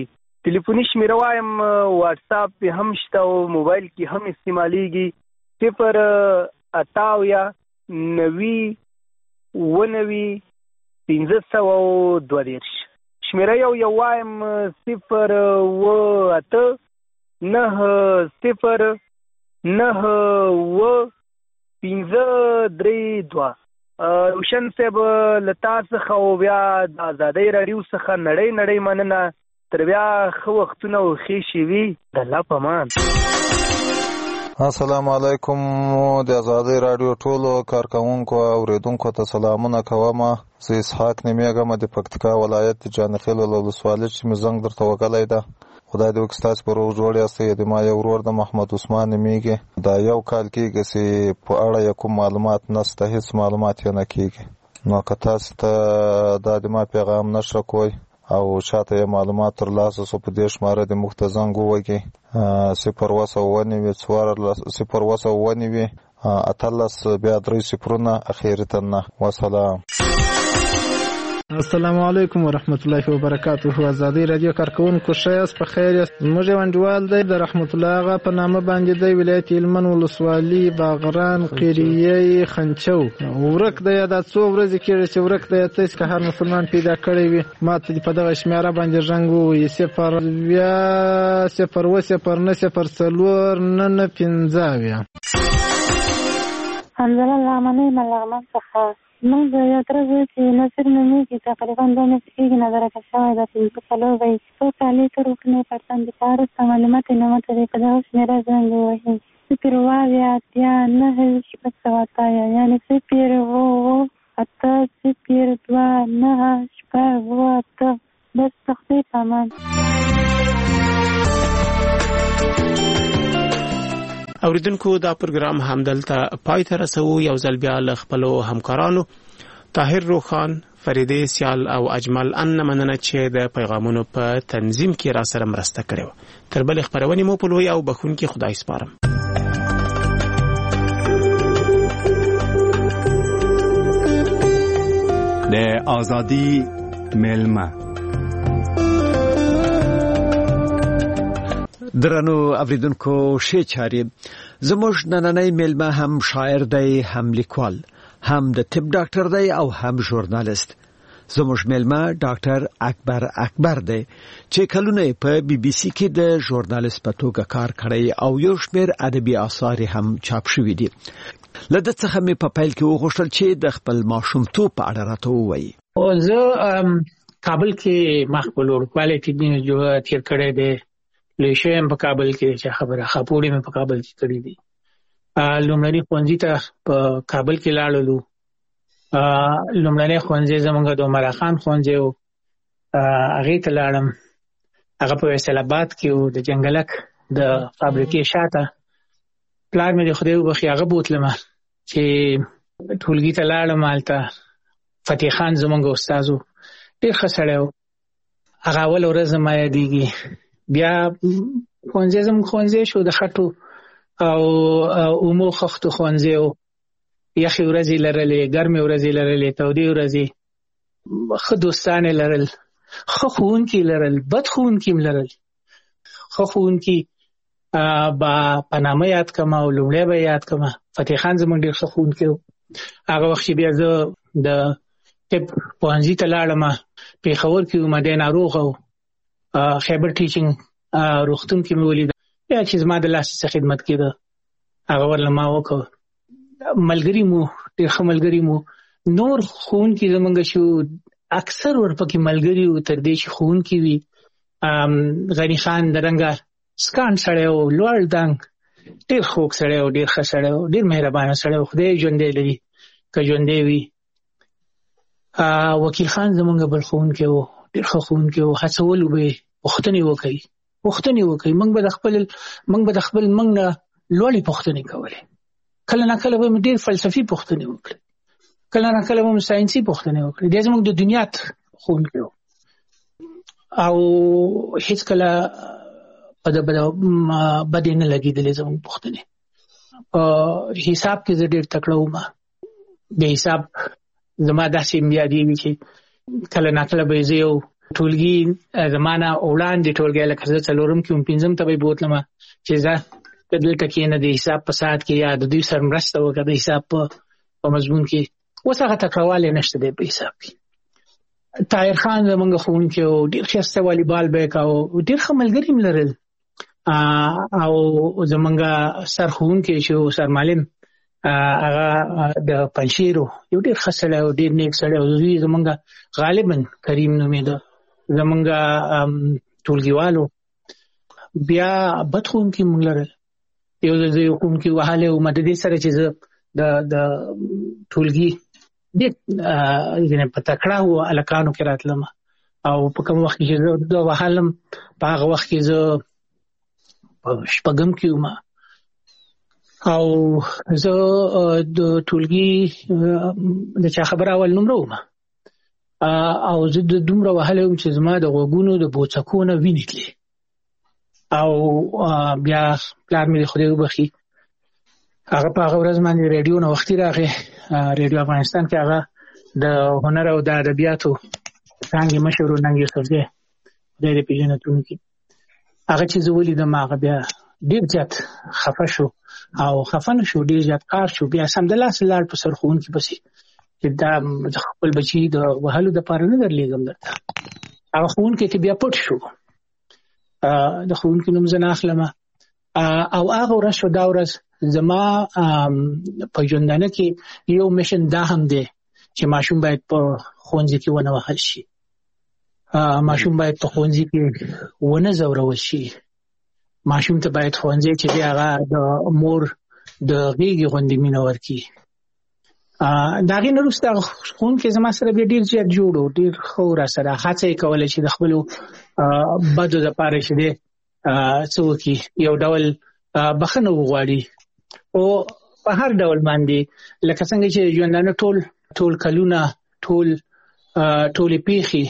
ټلیفوني شمیره وایم واتس اپ پې هم شته او موبایل کې هم استعمالیږي صفر اته اویا نوي اووه نوي پنځه سوه او دوه دېرش. شمیره یو یو وایم صفر اووه اته نهه صفر نهه اووه پنځه درې دوه. روشن صاحب له تا څخه او بیا د ازادۍ راډیو څخه نړۍ نړۍ مننه. تر بیا ښه وختونه او ښې شېبې د الله په امان. السلام علیکم. د ازادۍ راډیو ټولو کارکوونکو او اورېدونکو ته سلامونه کوم. زه اسحاق نومیږم د پکتیکا ولایت د جانخیل ولسوالۍ چې مې زنګ درته وکړی ده. خدای دې وکړي ستاسو په روغ جوړ یاستئ. د ما یو ورور د محمد عثمان نومیږي. دا یو کال کېږي چې په اړه یې کوم معلومات نشته، هېڅ معلومات یې نه کېږي. نو که تاسو ته دا د ما پیغام نشره کوئ او چاته یې معلومات ترلاسه سو، په دې شماره د موږ ته زنګ ووهئ صفر اوه سوه اووه نوي څوارلس صفر اوه سوه اووه نوي اتلس بیا درې صفرونه اخري ته نه. وسلام. السلام علیکم ورحمت الله وبرکاته. ازادي رادیو کارکوونکو ښه یاست؟ په خیر یاست؟ موږ یو انډیوال دی د رحمت الله هغه په نامه باندې دی، ولایت هلمند ولسوالي باغران قریه خنچو. ورک دی دا څو ورځې کېږي چې ورک دی. تاسو که هر مسلمان پیدا کړی وي ما ته په دغه شمیره باندې زنګ ووهئ صفر بیا صفر اووه صفر نه صفر څلور نه نه پنځه اویا. حمزله لغمنۍ ملغمن څخه موږ د یو تره زوی چې نصیر نومیږي تقریبا دوه میاشتې کېږي نظرکه شوی ده. پنځه څلور به یې څو کالي تر وکنې پرسنټ د کار وروسته معلومات یې نه ماته دی. په دغه شمېره زنګ ووهئ صفر اووه اویا اتیا نهه شپږ سوه اته اویا، یعنې صفر اووه اووه اته صفر دوه نهه شپږ اووه اته. بس تختی په امان. اوریدونکو دا پروګرام همدلته پای ته رسو. یو ځل بیا له خپلو همکارانو طاهر روخان، فریدې سیال او اجمل ان مننه چې د پیغامونو په تنظیم کې را سره مرسته کړې وه. تر بلې خپرونې مو په لوی او بخښونکي خدای سپارم. د ازادي ملمه. درنو اوریدونکو ښه چاري. زموږ نننۍ ملمه هم شاعر دی، هم لیکوال، هم د طب ډاکټر دی او هم ژورنالیست. زموږ ملمه ډاکټر اکبر اکبر دی چې کلونه په بي بي سي کې د ژورنالیست په توګه کار کړی او یو شمېر ادبي آثار هم چاپ شوي دي. له ده څخه مې په پیل کې وغوښتل چې د خپل ماشومتوب په اړه راته ووایي. زه کابل کې مخ په لوړکوالۍ کې تېر کړی دی. لوی شوی یم په کابل کې، چې خبره خاپوړې مې په کابل کې کړې دي. لومړني ښوونځي ته په کابل کې لاړلو. لومړنی ښوونځی زموږ د عمر خان ښوونځی و، هغې ته لاړم. هغه په فیصل آباد کې و، د جنګلک د فابریکې شاته. پلار مې د خدای وبخښي هغه بوتلم چې ټولګي ته لاړم. هلته فتح خان زموږ استاد و، ډېر ښه سړی و. هغه اوله ورځ زما یادېږي. بیا ښوونځی زموږ ښوونځی شو د خټو او اومو خښتو ښوونځی و. یخې ورځې لرلې، ګرمې ورځې لرلې، تودې ورځې. ښه دوستان یې لرل، ښه ښوونکي لرل، بد ښوونکي هم لرل. ښه ښوونکي به په نامه یاد کړم او لومړی به یاد کړم. فتح خان زموږ ډېر ښه ښوونکی و. هغه وخت چې بیا زه د طب پوهنځي ته لاړم، پېښور کې وم، دی ناروغه و. خیبر ټیچینګ روغتون کې مې ولید. بیا چې زما د لاسې څه خدمت کېده هغه ورله ما وکړ. ملګري مو ډېر ښه ملګري مو. نور ښوونکي زموږ چې اکثر ورپکې ملګري وو تر دې چې ښوونکي وي. غني خان د رنګه سکان سړی و، لوړ دنګ، ډېر خوږ سړی و، ډېر ښه سړی و، ډېر مهربانه سړی و. خدای ژوندی لري که ژوندی وي. وکیل خان زموږ بل ښوونکی و، ډېر ښه ښوونکی و. هڅولو به یې پوښتنې وکړي پوښتنې وکړي موږ به د خپل موږ به د خپل موږ نه لوړې پوښتنې کولې. کله نه کله به مې ډېر فلسفي پوښتنې وکړي، کله نه کله به مې ساینسي پوښتنې وکړي. دی زموږ د دنیات ښوونکی و او هېڅکله په د بدې نه لګېدلې زموږ پوښتنې. په حساب کې زه ډېر تکړه وم. د حساب زما داسې یادېږي چې کله نا کله به زه یو ټولګي زمانہ وړاندې ټولګي لکه زه څلورم کې هم پنځم ته به بوتلم چې زه دلته کې نه د حساب په ساعت کې یا د دوی سره مرسته وکړه د حساب په مضمون کې اوس هغه تکړهوالی نشته دی په حساب کې. طاهر خان زمونږ ښوونکی او ډېر ښایسته والیبال به یې کاوه، ډېر ښه ملګري م لرل. او زمونږ سر ښوونکی چې سر معلم هغه د پنجشیر یو ډېر ښه سړی او ډېر نیک سړی او زوی زمونږ غالبا کریم نومېده زمونږ ټولګیوالو. بیا بد ښوونکي موږ لرل، یو ځل زه یو ښوونکي وهلی وم د دې سره چې زه د د ټولګي ډېر په تکړه و هلکانو کې راتلم او په کوم وخت کې چې زه د وهلم په هغه وخت کې زه په شپږم کې وم او زه د ټولګي د چا خبره اول نمره وم او زه د دومره وهلی وم چې زما د غوږونو د بوڅکو نه وینې تلې. او بیا پلار مې د خدای وبخي هغه په هغه ورځ باندې ریډیو نه وختي راغی، ریډیو افغانستان کې هغه د هنر او د ادبیاتو څانګې مشر و ننګ یوسفزی خدای دې پېژنتونکي هغه چې زه ولیدم هغه بیا ډېر زیات خفه شو او خفه نه شو ډېر زیات کار شو. بیا سمدلاسه لاړ په سر ښوونکي پسې چې دا خپل بچي د وهلو دپاره نه درلېږم درته. هغه ښوونکی کې بیا پټ شو، د ښوونکي نوم زه نه اخلم. او هغه ورځ شو دا ورځ زما په ژوندانه کې یو میشن دا هم دی چې ماشوم باید په ښوونځي کې ونه وهل شي، ماشوم باید په ښوونځي کې ونه ځورول شي، ماشوم ته باید ښوونځی چې دی هغه د مور د غېږې غوندې مینه ورکړي. د هغې نه وروسته ښوونکی زما سره بیا ډېر زیات جوړ و، ډېر ښه و راسره، هڅه یې کوله چې د خپلو بدو دپاره چې دی څه وکړي، یو ډول بخښنه وغواړي او په هر ډول باندې لکه څنګه چې ژوندانه ټول ټول کلونه ټول ټولې پیښې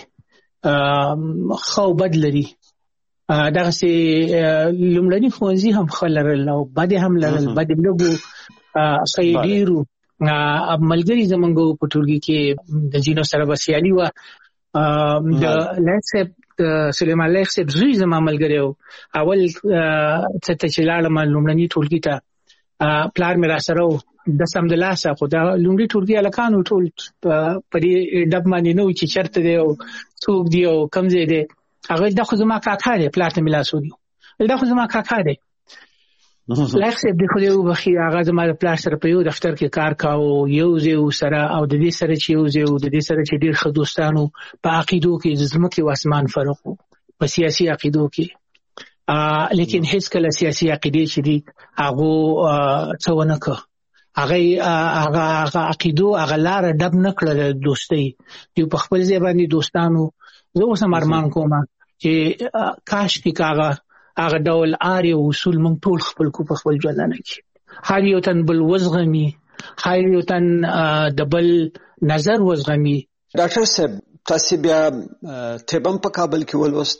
ښه او بد لري، دغسې لومړني ښوونځي هم ښه لرل او بد یې هم لرل، بد یې لږ و ښه یې ډېر و. ملګري زمونږ په ټولګي کې د ځینو سره به سیالي وه. د لایق صاحب د سلیمان لایق صاحب زوی زما ملګری و. اول څه ته چې لاړم لومړني ټولګي ته پلار مې راسره و، د سمدلاسه خو د لومړي ټولګي هلکانو ټول په دې ډب باندې نه و چې چېرته دی او څوک دی او کوم ځای دی. هغه دا خو زما کاکا دی، پلار ته مې لاس ونیو، دا خو زما کاکا دی. لایق صاحب د خدای وبخي هغه زما د پلار سره په یو دفتر کې کار کاوه، یو ځای سره او د دې سره چې یو ځای د دې سره چې ډېر ښه دوستانو په عقیدو کې د ځمکې او اسمان فرق و په سیاسي عقیدو کې، لیکن هېڅکله سیاسي عقیدې چې دي هغو څه ونه کړه، هغه هغه عقیدو هغه لاره ډب نه کړه د دوستۍ. دوی په خپل ځای باندې دوستانو. زه اوس هم ارمان کوم چې کاشکې که هغه هغه ډول آر یو اصول موږ ټول خپل کو په خپل ژوندانه کې، هر یو تن بل وزغمي، هر یو تن د بل نظر وزغمي. ډاکټر صاحب تاسو بیا طبم په کابل کې ولوست؟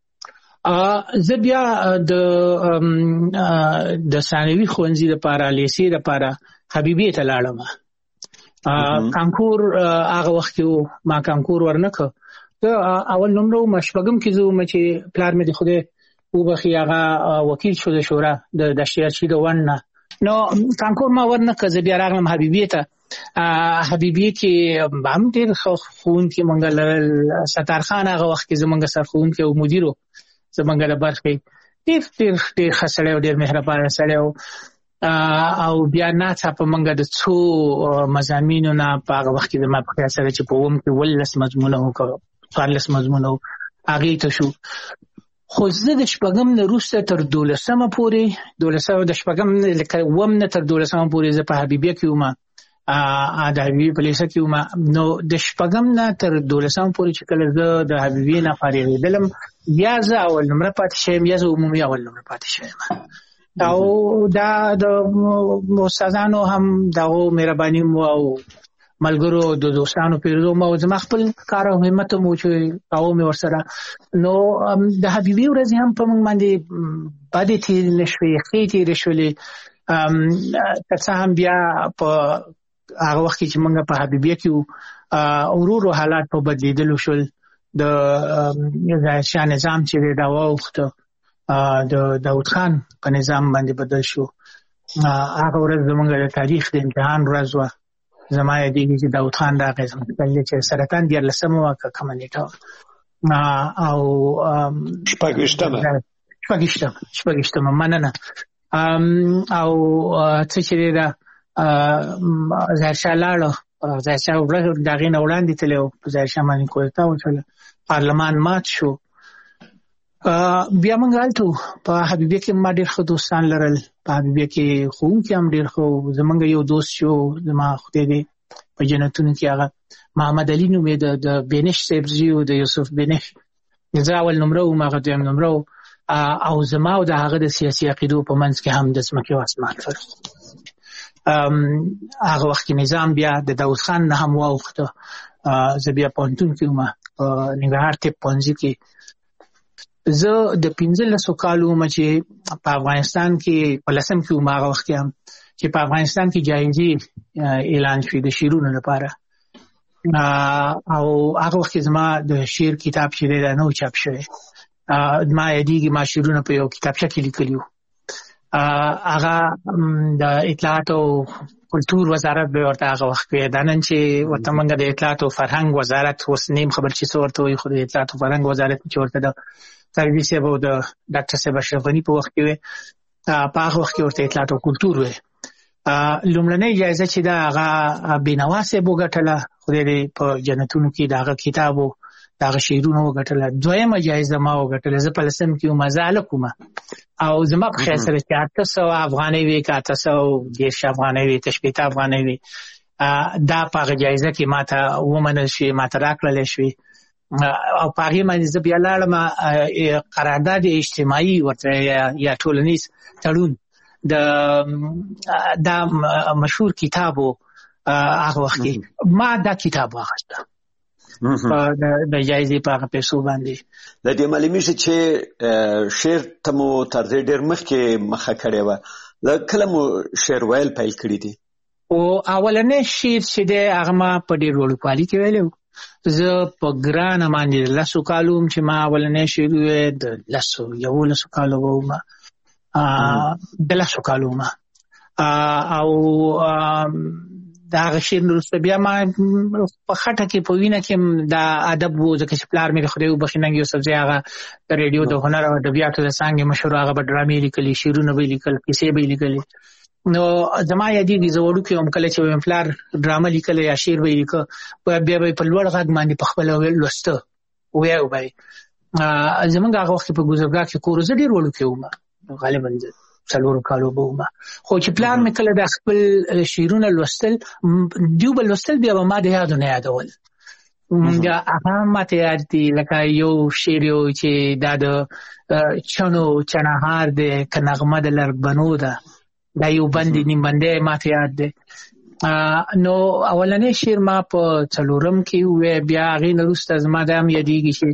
زه بیا د د ثانوي ښوونځي دپاره لیسې دپاره حبیبیې ته لاړم. کانکور هغه وخت کې و، ما کانکور ورنه کړ. زه اول نمره وم، شپږم کې زه وم چې پلار مې د خدای وبخي هغه وکیل شو د شورا د دشتیارچي د ون نه. نو کانکور ما ورنه کړ، زه بیا راغلم حبیبیې ته. حبیبیې کې هم ډېر ښه ښوونکي موږ لرل. ستار خان هغه وخت کې زموږ سرښوونکی او مدیر و زموږ د برخې، ډېر ډېر ډېر ښه سړی او ډېر مهربانه سړی و. او بیا ناڅاپه موږ د څو مضامینو نه په هغه وخت کې زما په خیال سره چې په اووم کې اوولس مضمونه و که څوارلس مضمونه و هغې ته شو. خو زه د شپږم نه وروسته تر دولسمه پورې دولسمه د شپږم لکه اووم نه تر دولسمه پورې زه په حبیبیه کې وم، د حبیبیې په لیسه کې وم. نو د شپږم نه تر دولسمه پورې چې کله زه د حبیبیې نه فارغېدلم، یا زه اول نمره پاتې شویم یا زه عمومي اول نمره پاتې شویم. او دا د استادانو هم دغو مهرباني مو او ملګرو د دوستانو پیرودو مو زما خپل کار او همت مو چې کاوه مې ورسره. نو د حبیبي ورځې هم په موږ باندې بدې تېرې نه شوې، ښې تېرې شولې. که څه هم بیا په هغه وخت کې چې موږ په حبیبیه کې ورو ورو حالات په بدلېدلو شول. د ظاهر شاه نظام چې دا واوښته د داود خان په نظام باندې بدل شو. هغه ورځ زمونږ د تاریخ د امتحان ورځ وه. زما یادېږي چې داود خان راغی زموږ کلي چې سرطان دیارلسمه وه که کومه نېټه وه او شپږ ویشتمه شپږ ویشتمه شپږ ویشتمه مننه. او څه چې دی دا ظاهرشاه لاړه، ظاهرشاه د هغې نه وړاندې تللی و، په ظاهرشاه باندې کودتا وشوله، پارلمان مات شو. بیا موږ هلته وو. په حبیبیه کې ما ډېر ښه دوستان لرل، په حبیبیه کې ښوونکي هم ډېر ښه وو. زموږ یو دوست چې و زما خدای دې په جنتونو کې هغه محمد علي نوم یې د بینش صاحب زوی و، د یوسف بینش. زه اول نمره وم، هغه دویم نمره و. او زما او د هغه د سیاسي عقیدو په منځ کې هم د ځمکې او اسمان فرق. هغه وخت کې نظام بیا د داود خان نه هم واوښته. زه بیا پوهنتون کې وم، په ننګرهار طب پوهنځي کې. زه د پنځلسو کالو وم چې په افغانستان کې په لسم کې وم، هغه وخت کې هم چې په افغانستان کې جایزې اعلان شوې د شعرونو لپاره. او هغه وخت کې زما د شعر کتاب چې دی دا نه و چاپ شوی. ما یادېږي ما شعرونه په یو کتابچه کې لیکلي وو. هغه د اطلاعات او کلتور وزارت به ورته هغه وخت کې دا نن چې ورته موږ د اطلاعات او فرهنګ وزارت اوس نیم خبر چې څه ورته وایي، خو د اطلاعات او فرهنګ وزارت چې ورته د سروي صاحب او د ډاکټر صاحب اشرف غني په وخت کې وې، په هغه وخت کې ورته اطلاعات او کلتور وې. لومړنۍ جایزه چې دا هغه بینوا صاحب وګټله، خدای دې په جنتونو کې د هغه کتاب و د هغه شعرونه وګټله. دویمه جایزه ما وګټله، زه په لسم کې وم، زه هلک وم او زما په خیال سره چې اته سوه افغانۍ وې که اته سوه دېرش افغانۍ وې که شپېته افغانۍ وې، دا په هغه جایزه کې ما ته ومنل شوې، ما ته راکړلی شوې. او په هغې باندې زه بیا لاړم قرارداد اجتماعي ورته یا ټولنیز تړون د دا مشهور کتاب و هغه وخت کې. ما دا کتاب واخیسته د جایزې په هغه پیسو باندې. د دې معلومیږي چې شعر ته مو تر دې ډېر مخکې مخه کړې وه. له کله مو شعر ویل پیل کړي دي؟ او اولنی شعر چې دی هغه ما په ډېر وړوکوالي کې ویلی و. زه په ګرانه باندې د لسو کالو وم چې ما اولنی شعر وویل، د لسو یولسو کالو به وم، د لسو کالو وم. او د هغه شعر نه وروسته بیا ما په خټه کې په وینه کې دا ادب و، ځکه چې پلار مې د خدای وبخښي ننګ یوسفزی هغه د ریډیو د هنر او ادبیاتو د څانګې مشر، هغه به ډرامې لیکلي، شعرونه به یې لیکل، کیسې به یې لیکلې. نو زما یادېږي زه وړوکی وم، کله چې ویم پلار ډرامه لیکله یا شعر به یې لیکه، بیا به یې په لوړ غږ باندې په خپله لوسته ویو به یې. زموږ هغه وخت کې په ګذرګاه کې کور، زه ډېر وړوکی وم، غالبا څلورو کالو به وم. خو چې پلار مې کله د خپل شعرونه لوستل، دیو به لوستل، بیا به ما د یادو نه یادول. هغه ماته یاد دي لکه یو شعر یو چې دا د چنو چنهار دی که نغمه د لربنو ده، دا یو بندې نیم بندې ماته یاد دی. نو اولنی شعر ما په څلورم کې ووی. بیا هغې نه وروسته زما دا هم یادېږي چې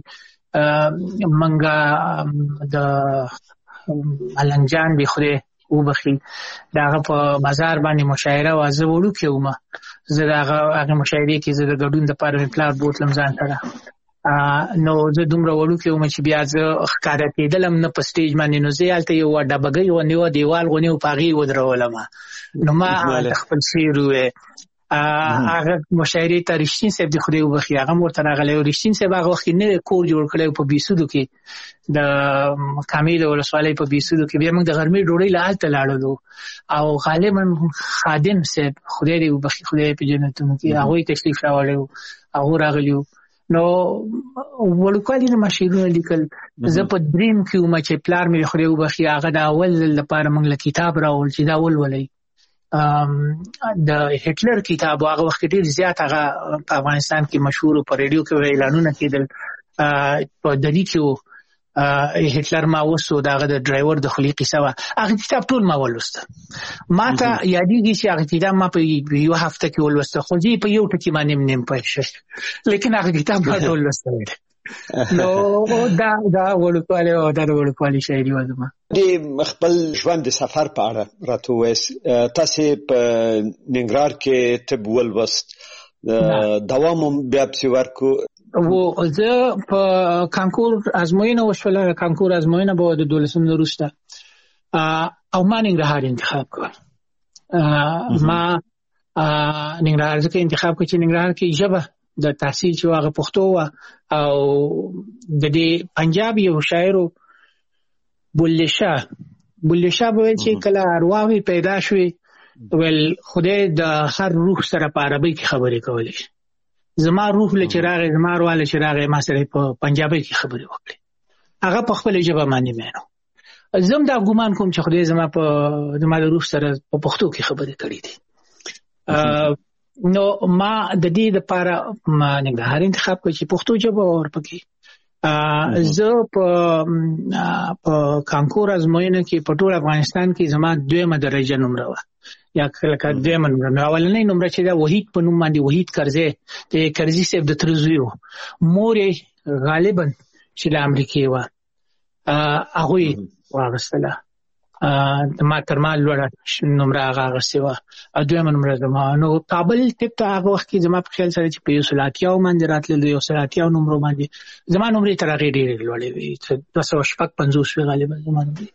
موږ د ملنګ جان بې خدای وبخښي د هغه په مزار باندې مشاعره وه. زه وړوکی وم، زه د هغه هغې مشاعرې کې زه د ګډون دپاره مې پلار بوتلم ځان سره. نو زه دومره وړوکی وم چې بیا زه ښکاره کېدلم نه په سټیج باندې. نو زه هلته یوه ډبګۍ غوندې وه، دیوال غوندې و، په هغې ودرولم. نو ما د خپل شعر ووی. هغه مشاعرې ته رښتین صاحب د خدای وبخښي هغه هم ورته راغلی و. رښتین صاحب هغه وخت کې نوی کور جوړ کړی و په بیسودو کې، د کامې د ولسوالۍ په بیسودو کې. بیا موږ د غرمې ډوډۍ له هلته لاړلو او غالبا خادم صاحب خدای دې وبخښي، خدای په جنتونو کې، هغوی تشریف راوړی و، هغو راغلي وو. نو وړوکوالي نه ما شعرونه لیکل. زه په دریم کې وم چې پلار مې خدای وبخښي هغه د اول ځل لپاره موږ له کتاب راوړل چې دا ولولئ. د هټلر کتاب هغه وخت ډېر زیات هغه په افغانستان کې مشهور په ریډیو کې اعلانونه کېدل. په دلی کې و هټلر ما وسو د هغه د ډرایور د خولي قصه وه. هغه کتاب ټول ما ولوسته. ما ته یادېږي چې هغه کتاب ما په یوه هفته کې ولوسته، خو زه په یو ټکي باندې نیم پوه شوم، لیکن هغه کتاب ما ټول لوستی دی. نو دا دا وړوکوالی او دا د وړوکوالي شاعري وه زما. د خپل ژوند د سفر په اړه راته ووایاست. تاسې په ننګرهار کې طب ولوست، دوام هم بیا پسې ورکړو. و زه په کانکور ازموینه وشوله کانکور ازموینه به د دولسم وروسته او ما ننګرهار انتخاب کړ. ما ننګرهار ځکه انتخاب کړ چې ننګرهار کې ژبه د تحصیل چې هغه پښتو و او د دې پنجاب یو شاعر بلې شاه بلې شاه به ویل چې کله ارواح پیدا شوي ول خدای د هر روح سره په عربي کې خبرې کولې شي. زما روح له چراغ زما ارواح له چراغ ما سره په پنجابي کې خبرې وکړي. هغه په خپل ژبه باندې مینو. زم دا ګومان کوم چې خدای زما په زما د روح سره په پښتو کې خبرې کړې دي. نو ما د دې لپاره ما ننګرهار انتخاب کړ چې پښتو ژبه ورپکې. زه په په کانکور ازموینه کې په ټول افغانستان کې زما دویمه درجه نمره و یا کله کله دویمه نمره. اولنۍ نمره چې دا وحید په نوم باندې وحید کرزی د کرزی صاحب د ترزوی و مور غالبا چې د امریکې و هغوی واغستله ما تر ما لوړه نمره هغه اغستې وه او دویمه نمره زما. نو کابل طب ته هغه وخت کې زما په خیال سره چې په یو سل اتیاو باندې راتللو یو سل اتیاو نمرو باندې زما نمرې تر هغې ډېرې لوړې وې دوه سوه شپږ پنځوس وې غالبا زما نمرې.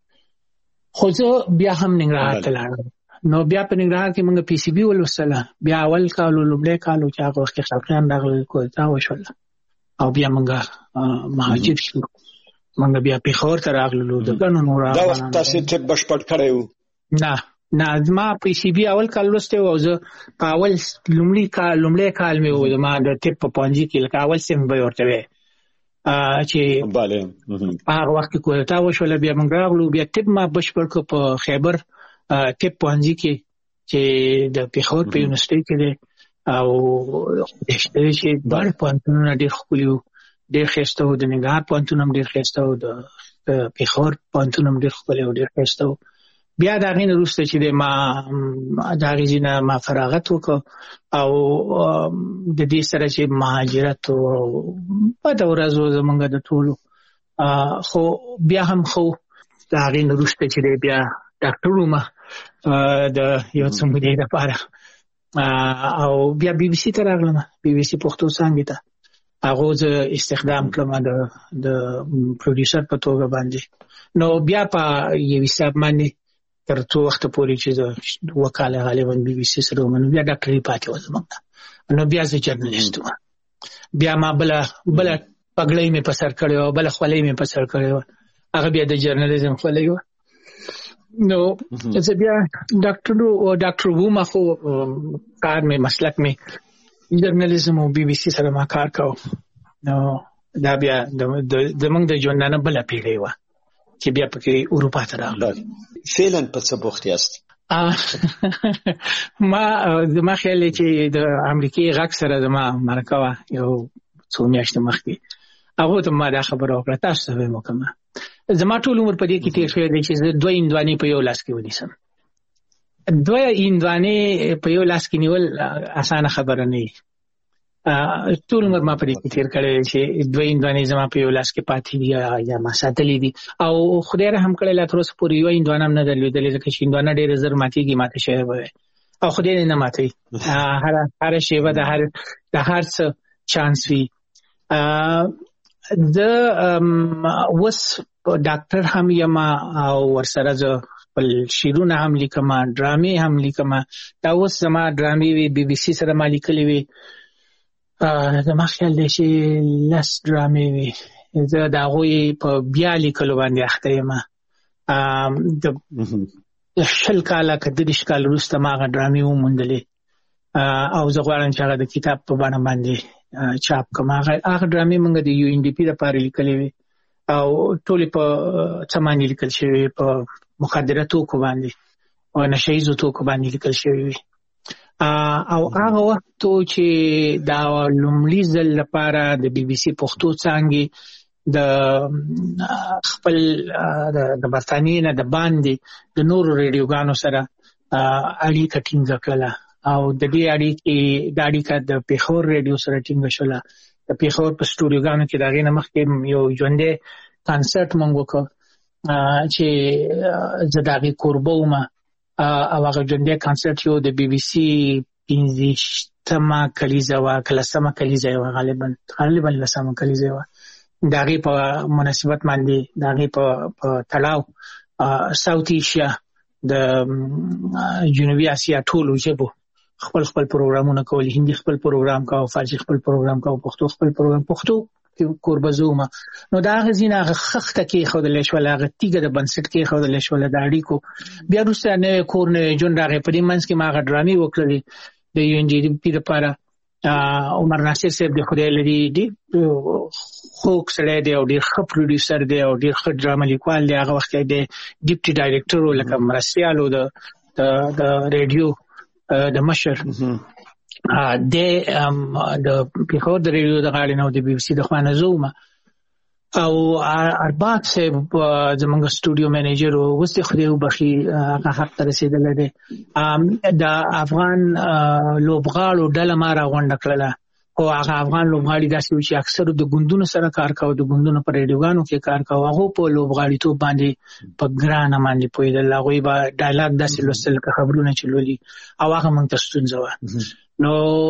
خو زه بیا هم ننګرهار ته لاړم. نو بیا په ننګرهار کې موږ پی سی بي ولوستله. بیا اول کال لومړی کال چې هغه وخت کې خلقیان راغلل کوټا وشوله او بیا موږ مهاجر شو. موږ بیا پېښور ته راغلو د ګڼو نورو. دا وخت تاسو طب بشپړ کړی و؟ نه نه زما پی سی بي اول کال لوستی و او زه په اول لومړي کال لومړی کال مې و زما د طب په پوهنځي کې لکه اول صنف به یې ورته وی چې هغه وخت کې کوټا وشوله. بیا موږ راغلو بیا طب ما بشپړ کړ په خیبر طب پوهنځي کې چې د پېښور په یونیورسټۍ کې دی او چې دواړه پوهنتونونه ډېر ښکلي وو ډېر ښایسته و. د ننګرهار پوهنتون هم ډېر ښایسته و د پېښور پوهنتون هم ډېر ښکلی و ډېر ښایسته و. بیا د هغې نه وروسته چې دی ما د هغې ځای نه ما فراغت وکړ او د دې سره چې مهاجرت و بده ورځ و زمونږ د ټولو. خو بیا هم خو د هغې نه وروسته چې دی بیا ډاکټر وم د یو څه مودې لپاره او بیا بي بي سي ته راغلم بي بي سي پښتو څانګې ته. هغه زه استخدام کړم د د پروډوسر په توګه باندې. نو بیا په یو حساب باندې تر څو وخت پورې چې زه وکاله غالبا بي بي سي سره وم نو بیا ډاکټري پاتې وه زموږ. نو بیا زه جرنلیست وم. بیا ما بله بله پګړۍ مې په سر کړې وه بله خولۍ مې په سر کړې وه هغه بیا د جرنلیزم خولۍ وه. نو زه بیا ډاکټر ډاکټر وم خو کار مې مسلک مې جرنالیزم او بي بي سي سره ما کار کاوه. نو دا بیا زموږ د ژوندانه بله پیړۍ وه چې بیا پکې اروپا ته راغلو. فعلا په څه بوخت یاست؟ ما زما خیال دی چې د امریکې غږ سره زما مرکه وه یو څو میاشتې مخکې هغو ته ما دا خبره وکړه تاسو ته به یې وکړم. زما ټول عمر په دې کې تېر شوی دی چې زه دوه هندوانې په یو لاس کې ونیسم. دوه هندوانې په یو لاس کې نیول اسانه خبره نه وي. ټول عمر ما په دې کې تېر کړی چې دوه هندوانې زما په یو لاس کې پاتې دي یا ما ساتلې دي او خدای رحم کړی لا تر اوسه پورې یوه هندوانه هم نه ده لوېدلې ځکه چې هندوانه ډېره زر ماتېږي ماته شوی به وی او خدای دې نه ماتوي. هره شیبه د هر د هر څه چانس وي. زه اوس ډاکټر هم یم او ورسره زه خپل شعرونه هم لیکم ډرامې هم لیکم. دا اوس زما ډرامې وي بي بي سي سره ما لیکلې وي. زما خیال دی چې لس ډرامې وي. زه د هغوی په بیا لیکلو باندې اخته یم. د شل کاله که دېرش کال وروسته ما هغه ډرامې وموندلې او زه غواړم چې هغه د کتاب په بڼه باندې چاپ کړم. هغه ډرامې موږ د یو ان ډي پي لپاره لیکلې وي او ټولې په څه باندې لیکل شوي په مخدره توکو باندې او نشه ییزو توکو باندې لیکل شوي وي. او هغه وخت چې دا لومړي ځل لپاره د بي بي سي پښتو څانګې د خپل د برطانیې نه د باندې د نورو ریډیوګانو سره اړیکه ټینګه کړله او د دې اړیکې دا اړیکه د پېښور ریډیو سره ټینګه شوله. د پېښور په سټوډیوګانو کې د هغې نه مخکې یو ژوندی کنسرټ موږ وکړ چې زه د هغې کوربه وم او هغه ژوندی کنسرټ یو د بي بي سي پنځه اتمه کلیزه وه که لسمه کلیزه وه غالبا غالبا لسمه کلیزه وه د هغې په مناسبت باندې د هغې په تړاو ساوت ایشیا د جنوبي اسیا ټولو ژبو خپل خپل پروګرامونه کول. هندي خپل پروګرام کاوه، فارسي خپل پروګرام کاوه، پښتو خپل پروګرام پښتو کوربزومه. نو دا هغه ځینې هغه خښته کېښودلی شوله، هغه تیږه د بنسټ کېښودلی شوله د اړیکو. بیا وروسته نوی کور نوی ژوند راغی. په دې منځ کې ما هغه ډرامې وکړلې د یو ان جي ډي پي لپاره. عمر ناصر صاحب د خدای لري ډېر خوږ سړی دی او ډېر ښه پروډیوسر دی او ډېر ښه ډرامه لیکوال دی. هغه وخت کې د ډیپټي ډایرکټر و، لکه مرستیال و د ریډیو د مشر. د د پېښور د ریډیو د غاړې نه او د بي بي سي د خوا نه زه وم. او ارباب صاحب زمونږ سټوډیو مینیجر و، اوس د خدای وبخي هغه حق ته رسېدلی دی. د افغان لوبغاړو ډله ما راغونډه کړله، خو هغه افغان لوبغاړي داسې وو چې اکثرو د ګوندونو سره کار کوه، د ګوندونو په ریډیوګانو کې کار کوه. هغو په لوبغاړیتوب باندې په ګرانه باندې پوهېدل. هغوی به ډایلاګ داسې لوستل لکه خبرونه چې لولي، او هغه موږ ته ستونزه وه. نو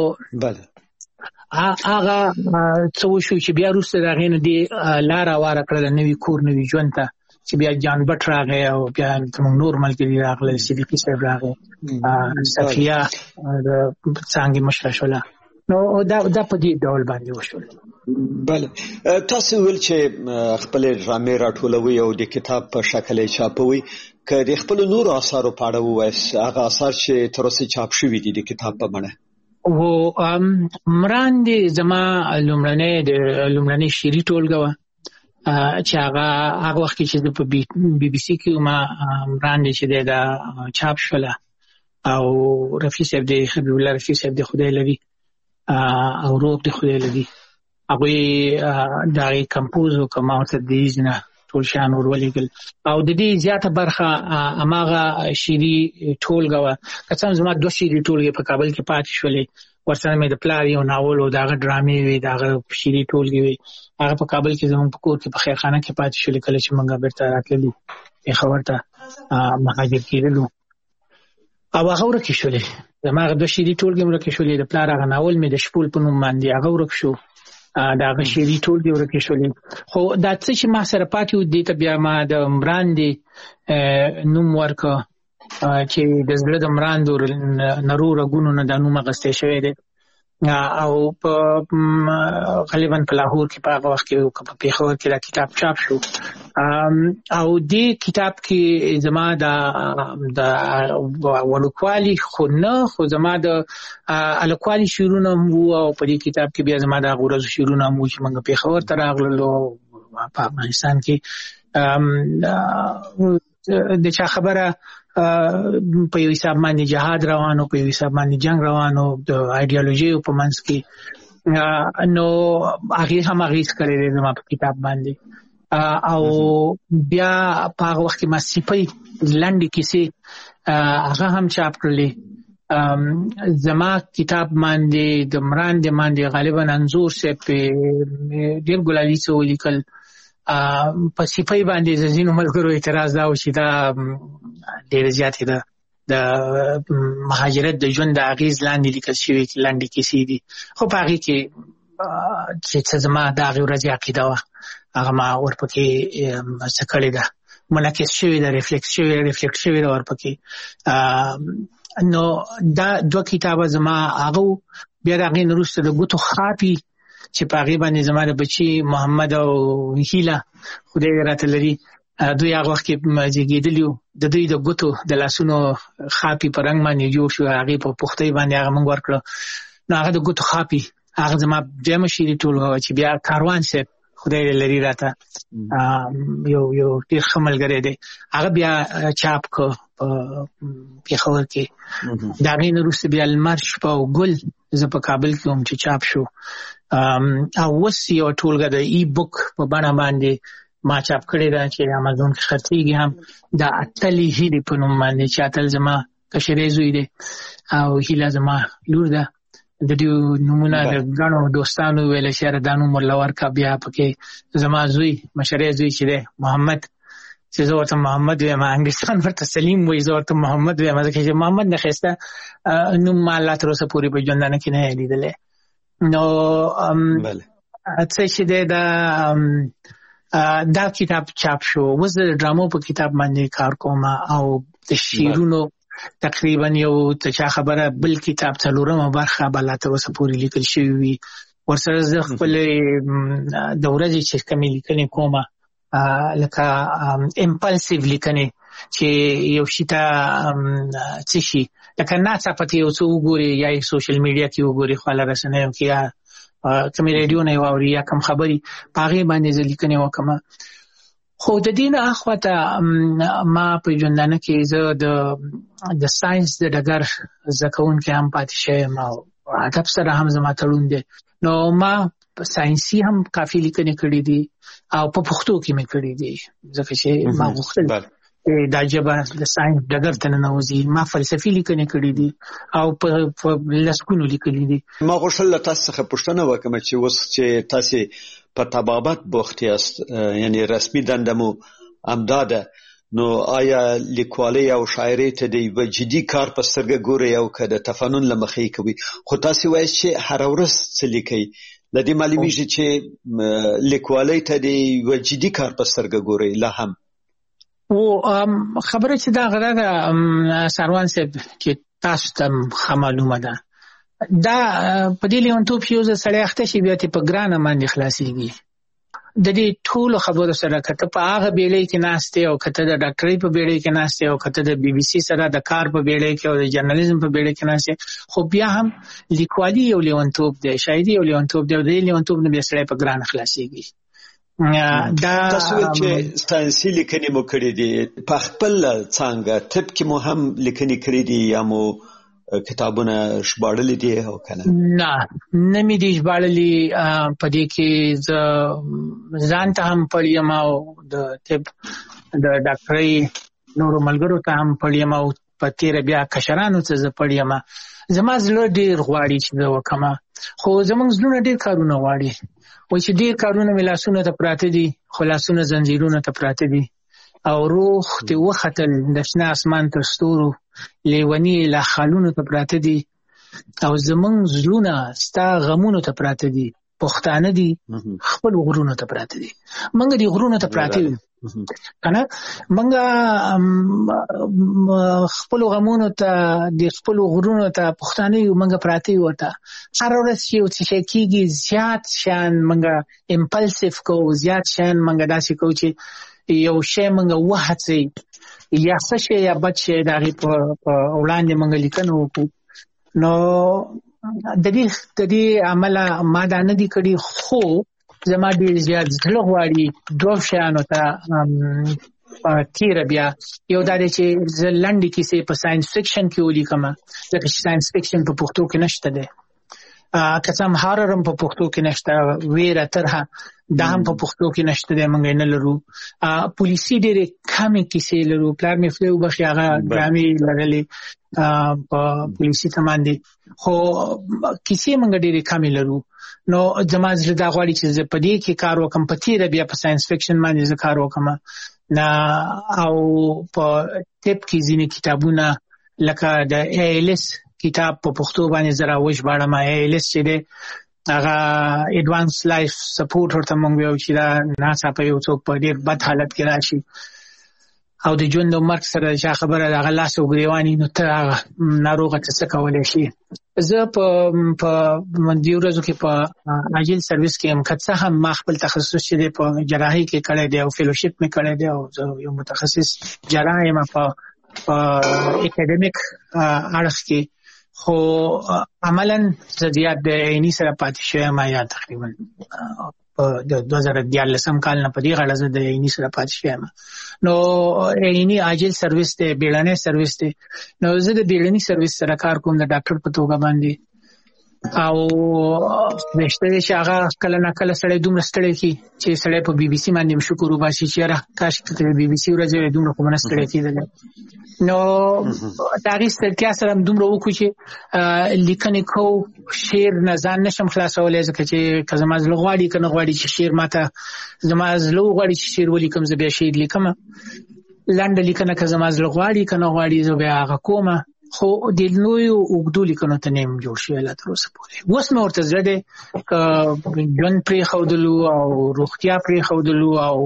هغه څه وشو چې بیا وروسته د هغې نه دې لاره واره کړله نوي کور نوي ژوند ته، چې بیا جان بټ راغی او بیا زموږ نور ملګري راغلل، صدیقي صاحب راغی، صفیه د څانګې مشره شوله. نو دا دا په دې ډول باندې وشول. بله، تاسو ویل چې خپلې ډرامې راټولوئ او د کتاب په شکل یې چاپوئ. که د خپلو نورو اثارو په اړه ووایاست، هغه اثار چې تر اوسه چاپ شوي دي د کتاب په بڼه؟ و مراندې زما لومړنۍ د لومړنۍ شعري ټولګه وه چې هغه هغه وخت کې چې زه په بي بي سي کې وم. مراندې چې دی دا چاپ شوله، او رفیع صاحب دی، حبیب الله رفیع صاحب دی خدای لري، او روغ دی خدای لري، هغوی د هغې کمپوز وکړه، ما ورته د ایز نه ټول شیان ور ولېږل. او د دې زیاته برخه هماغه شعري ټولګه وه. که څه هم زما دوه شعري ټولګې په کابل کې پاتې شولې، ورسره مې د پلار یو ناول و، د هغه ډرامې وې، د هغه شعري ټولګې وې. هغه په کابل کې زموږ په کور کې په خیرخانه کې پاتې شولې کله چې موږ بېرته راتللو پېښور ته مهاجر کېدلو، او هغه ورکې شولې. زما هغه دوه شعري ټولګې م ورکې شولې. د پلار هغه ناول مې د شپول په نوم باندې هغه ورک شو، د هغه شعري ټولګې ورکې شولې. خو دا څه چې ما سره پاتې و، دې ته بیا ما د مراندې نوم ورکړه، چې د زړه د مراندو نرو رګونو نه دا نوم اخیستی شوی دی. او په غالبا په لاهور کې په هغه وخت کې په پېښور کې دا کتاب چاپ شو. او دې کتاب کې زما د ولوکوالي خو نه، خو زما د الکوالي شعرونه هم وو. او په دې کتاب کې بیا زما د هغو ورځو شعرونه هم وو چې موږ پېښور ته راغللو په افغانستان کې. د چا خبره په یو حساب باندې جهاد روانو، په یو حساب باندې جنگ روانو، د ایډیالوژیو په منځ کې. نو هغې هم اغېز کړی دی زما په کتاب باندې. او بیا په هغه وخت کې ما سیپۍ لنډې کیسې هغه هم چاپ کړلې. زما کتاب باندې د مراندې باندې غالبا انځور صاحب ډېر ګلالي څه ولیکل. په سیپۍ باندې د ځینو ملګرو اعتراض دا و چې دا ډېره زیاتې ده، د مهاجرت د ژوند د اغېز لاندې لیکل شوي لنډې کیسې دي. خو په هغې کې چې څه زما د هغې ورځې عقیده وه، هغه ما ورپکې څه کړې ده، منعکس شوې ده، ریفلیکس شوې ریفلیکټ شوې ده ورپکې. نو دا دوه کتابه زما هغه و. بیا د هغې نه وروسته د ګوتو خاپي چې په هغې باندې زما د بچي محمد او هیله خدای راته لري، دوی هغه وخت کې زیږېدلي وو. د دوی د ګوتو د لاسونو خاپي په رنګ باندې جوړ شو، هغې په پختۍ باندې هغه موږ ورکړه. نو هغه د ګوتو خاپي هغه زما دویمه شعري ټولګه وه چې بیا کاروان صاحب خدای لري راته یو یو ډېر ښه ملګری دی، هغه بیا چاپ کړه په پېښور کې. د هغې نه وروسته بیا لمر شپه او ګل زه په کابل کې وم چې چاپ شو. او اوس یوه ټولګه د ای بک په بڼه باندې ما چاپ کړې ده چې امازون کې خرڅېږي هم، د اتلې هیلې په نوم باندې، چې اتل زما کشری زوی دی او هیله زما لور ده. د دې نومونه د ګڼو دوستانو ویل چې یاره دا نوم ورله ورکړه. بیا پکې زما زوی مشری زوی چې دی محمد چې زه ورته محمد وایم، انګلیسان ورته سلیم وایي، زه ورته محمد وایم، ځکه چې محمد نه ښایسته نوم ما الله تر اوسه پورې په ژوندانه کې نه لیدلی. نو څه چې دی دا دا کتاب چاپ شو، اوس د ډرامو په کتاب باندې کار کوم او د شعرونو تقریبا یو ته خبره بل کتاب څلورمه برخه به الله تر اوسه پورې لیکل شوی وي. ورسره زه خپل د ورځې چې کومې لیکنې کومه لکه امپلسیو لیکنې چې یو شي ته څه شي لکه ناڅاپه یو څه وګوري یا سوشل میډیا کې وګوري، خواله رسنیو کې یا کومې ریډیو نه واوري یا کوم خبري په هغې باندې زه لیکنې وکړم. خو د دې نه اخواته ما په ژوندانه کې زه د ساینس د ډګر زده کوونکی هم پاتې شوی یم او ادب سره هم زما تړون دی. نو ما ساینسي هم کافي لیکنې کړي دي او په پښتو کې مې کړي دي، ځکه چې ما غوښتل دا ژبه د ساینس ډګر ته ننوځي. ما فلسفي لیکنې کړي دي او په لسګونو لیکلي دي. ما غوښتل له تاسو څخه پوښتنه وکړم چې اوس چې تاسو په طبابت بوخت یاست، یعنی رسمي دنده مو همدا ده، نو آیا لیکوالۍ او شاعرۍ ته د یوه جدي کار په سترګه ګورئ او که د تفنن له مخې کوئ؟ خو تاسو وایئ چې هره ورځ څه لیکئ، له دې معلومیږي چې لیکوالۍ ته د یوه جدي کار په سترګه ګورئ. لا هم او خبره چې دا غره ده سروان صاحب چې تاسو ته ښه معلومه ده، دا په دې لیونتوب چې یو ځل سړی اخته شي بیا ترې په ګرانه باندې خلاصېږي. د دې ټولو خبرو سره که ته په هغه بیړۍ کې ناست یې او که ته د ډاکټرۍ په بیړۍ کې ناست یې او که ته د بي بي سي سره د کار په بیړۍ کې او د جرنالیزم په بیړۍ کې ناست یې، خو بیا هم لیکوالي یو لیونتوب دی، شاعري یو لیونتوب دی او د دې لیونتوب نه بیا سړی په ګرانه خلاصېږي. تاسو چې ساینسي لیکنې مو کړې دي، په خپل څانګه طب کې مو هم لیکنې کړې دي یا مو کتابونه ژباړلي دي او کنه؟ نه نه مې دي ژباړلي، په دې کې زه ځان ته هم پړ یم او د طب د ډاکټرۍ نورو ملګرو ته هم پړ یم او په تېره بیا کشرانو ته زه پړ یم. زما زړه ډېر غواړي چې زه وکړم، خو زموږ زړونه ډېر کارونه غواړي. وایي چې ډېر کارونه مې لاسونه ته پراته دي، خو لاسونه زنځیرونو ته پراته دي او روح دې وختل د شنه اسمان تر ستورو، لیوني لا خالونو ته پراته دي او زموږ زړونه ستا غمونو ته پراته دي. پښتانه دي خپل غرونو ته پراته دي، موږ دې غرونو ته پراته یو کنه، موږ خپل غمونو ته د خپل غرونو ته پښتانه یو، موږ پراته یو. ته هر ورځ چې یو څه شی کېږي زیات شیان موږ امپلسیف کوو، زیات شیان موږ داسې کوو چې یو شی موږ وهڅوي یا څه شی یا بد شی د هغې په وړاندې موږ لیکنه وکړو. نو د دې د دې عمله ما دا نه دي کړي، خو زما ډېر زیات زړه غواړي دوه شیانو ته تېره بیا. یو دا دی چې زه لنډې کیسې په ساینس فکشن کې ولیکم، ځکه چې ساینس فکشن په پښتو کې نشته دی، که څه هم هارر هم په پښتو کې نشته، ویره ترهه دا هم په پښتو کې نشته دی، موږ یې نه لرو. پولیسي ډېرې کمې کیسې لرو، پلار مې خدای وبخښي هغه ډرامې لرلې په پولیسي ته باندې، خو کیسې موږ ډېرې کمې لرو. نو زما زړه دا غواړي چې زه په دې کې کار وکړم، په تېره بیا په ساینس فکشن باندې زه کار وکړم. او په طب کې ځینې کتابونه لکه د ای ایل اس کتاب په پښتو باندې زه راوژباړم. ای ایل اس چې دی هغه ایډوانس لایف سپورټ ورته موږ وایو، چې دا ناڅاپه یو څوک په ډېر بد حالت کې راشي او د ژوند او مرګ سره چا خبره د هغه لاس او ګریوان وي، نو ته هغه ناروغه ته څه کولی شي. زه په په دې ورځو کې په عاجل سروس کې یم، که څه هم ما خپل تخصص چې دی په جراحۍ کې کړی دی او فیلوشپ مې کړی دی او زه یو متخصص جراح یم په اکیډمیک اړخ کې، خو عملا زه زیات د عیني سره پاتې شوی یم. یا تقریبا د دوه زره دیارلسم کال نه په دې غاړه زه د عیني سره پاتې شوی یم. نو عیني عاجل سروس دی، بیړنی سروس دی. نو زه د بیړني سروس سره کار کوم د ډاکټر په توګه باندې. او نشته چې هغه کله نه کله سړی دومره ستړی کی چې سړی په بي بي سي باندې شکر وباسي چې را کاش ته بي بي سي ورځې دومره کوم نه ستړی کیدل. نو تاریخ ستړیا سره دومره وکړو چې لیکنې کو شعر نه ځان نشم خلاصولای ځکه چې کزما زلو غواړي کنه غواړي چې شعر ماته زما زلو غواړي چې شعر ولیکم زه بیا شعر لیکم لاندې لیکنه کزما زلو غواړي کنه غواړي زه بیا هغه کومه خو د نوې وګړو لیکنو ته نیم جوړ شوی لا تر اوسه پورې. اوس مې ورته زړه دی ژوند پرې ښودلو او روغتیا پرې ښودلو او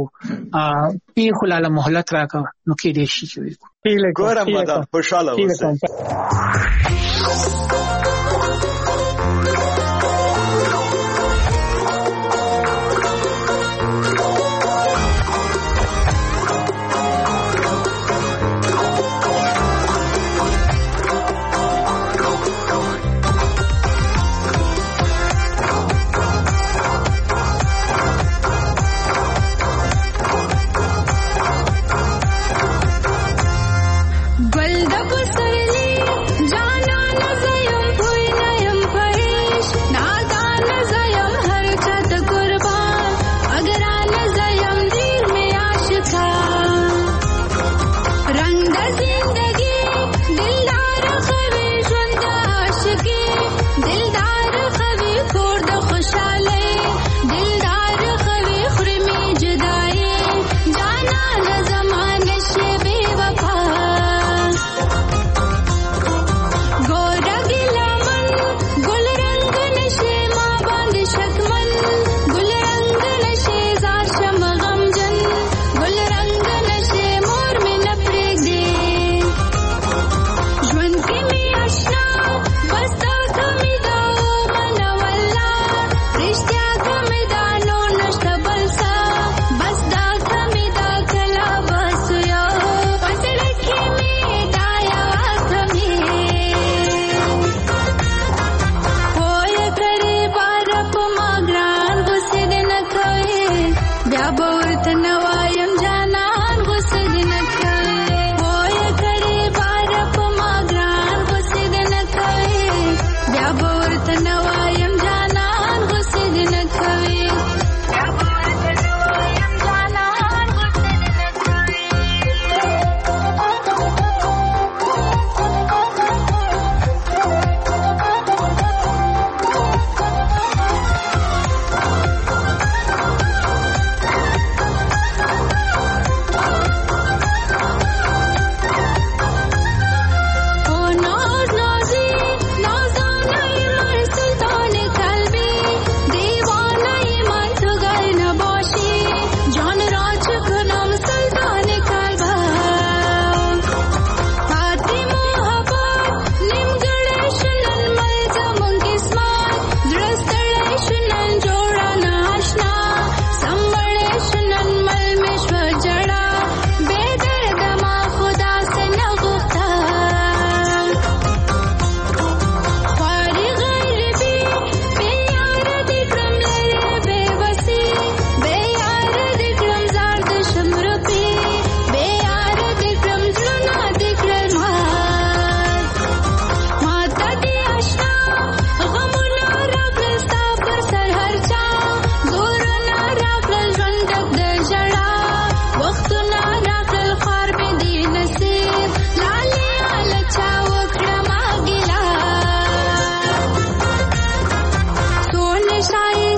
پیښو لاله مهلت راکړه نو کېدای شي چې ګورم مدام خوشحاله اوسئ.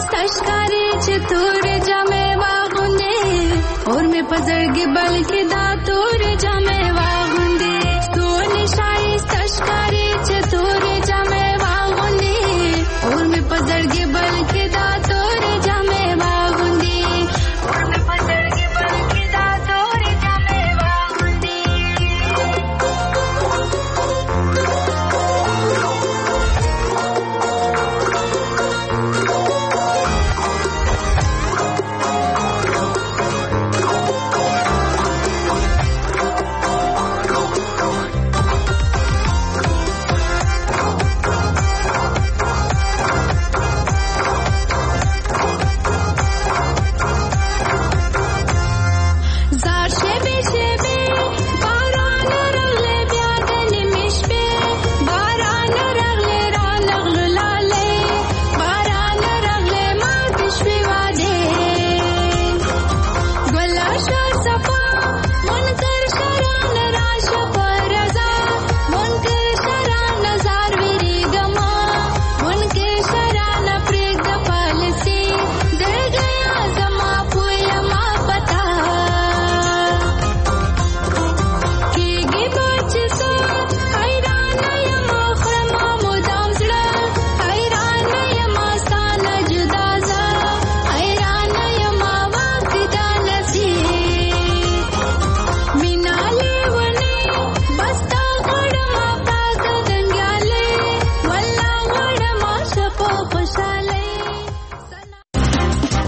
पजड़गी बल्कि दा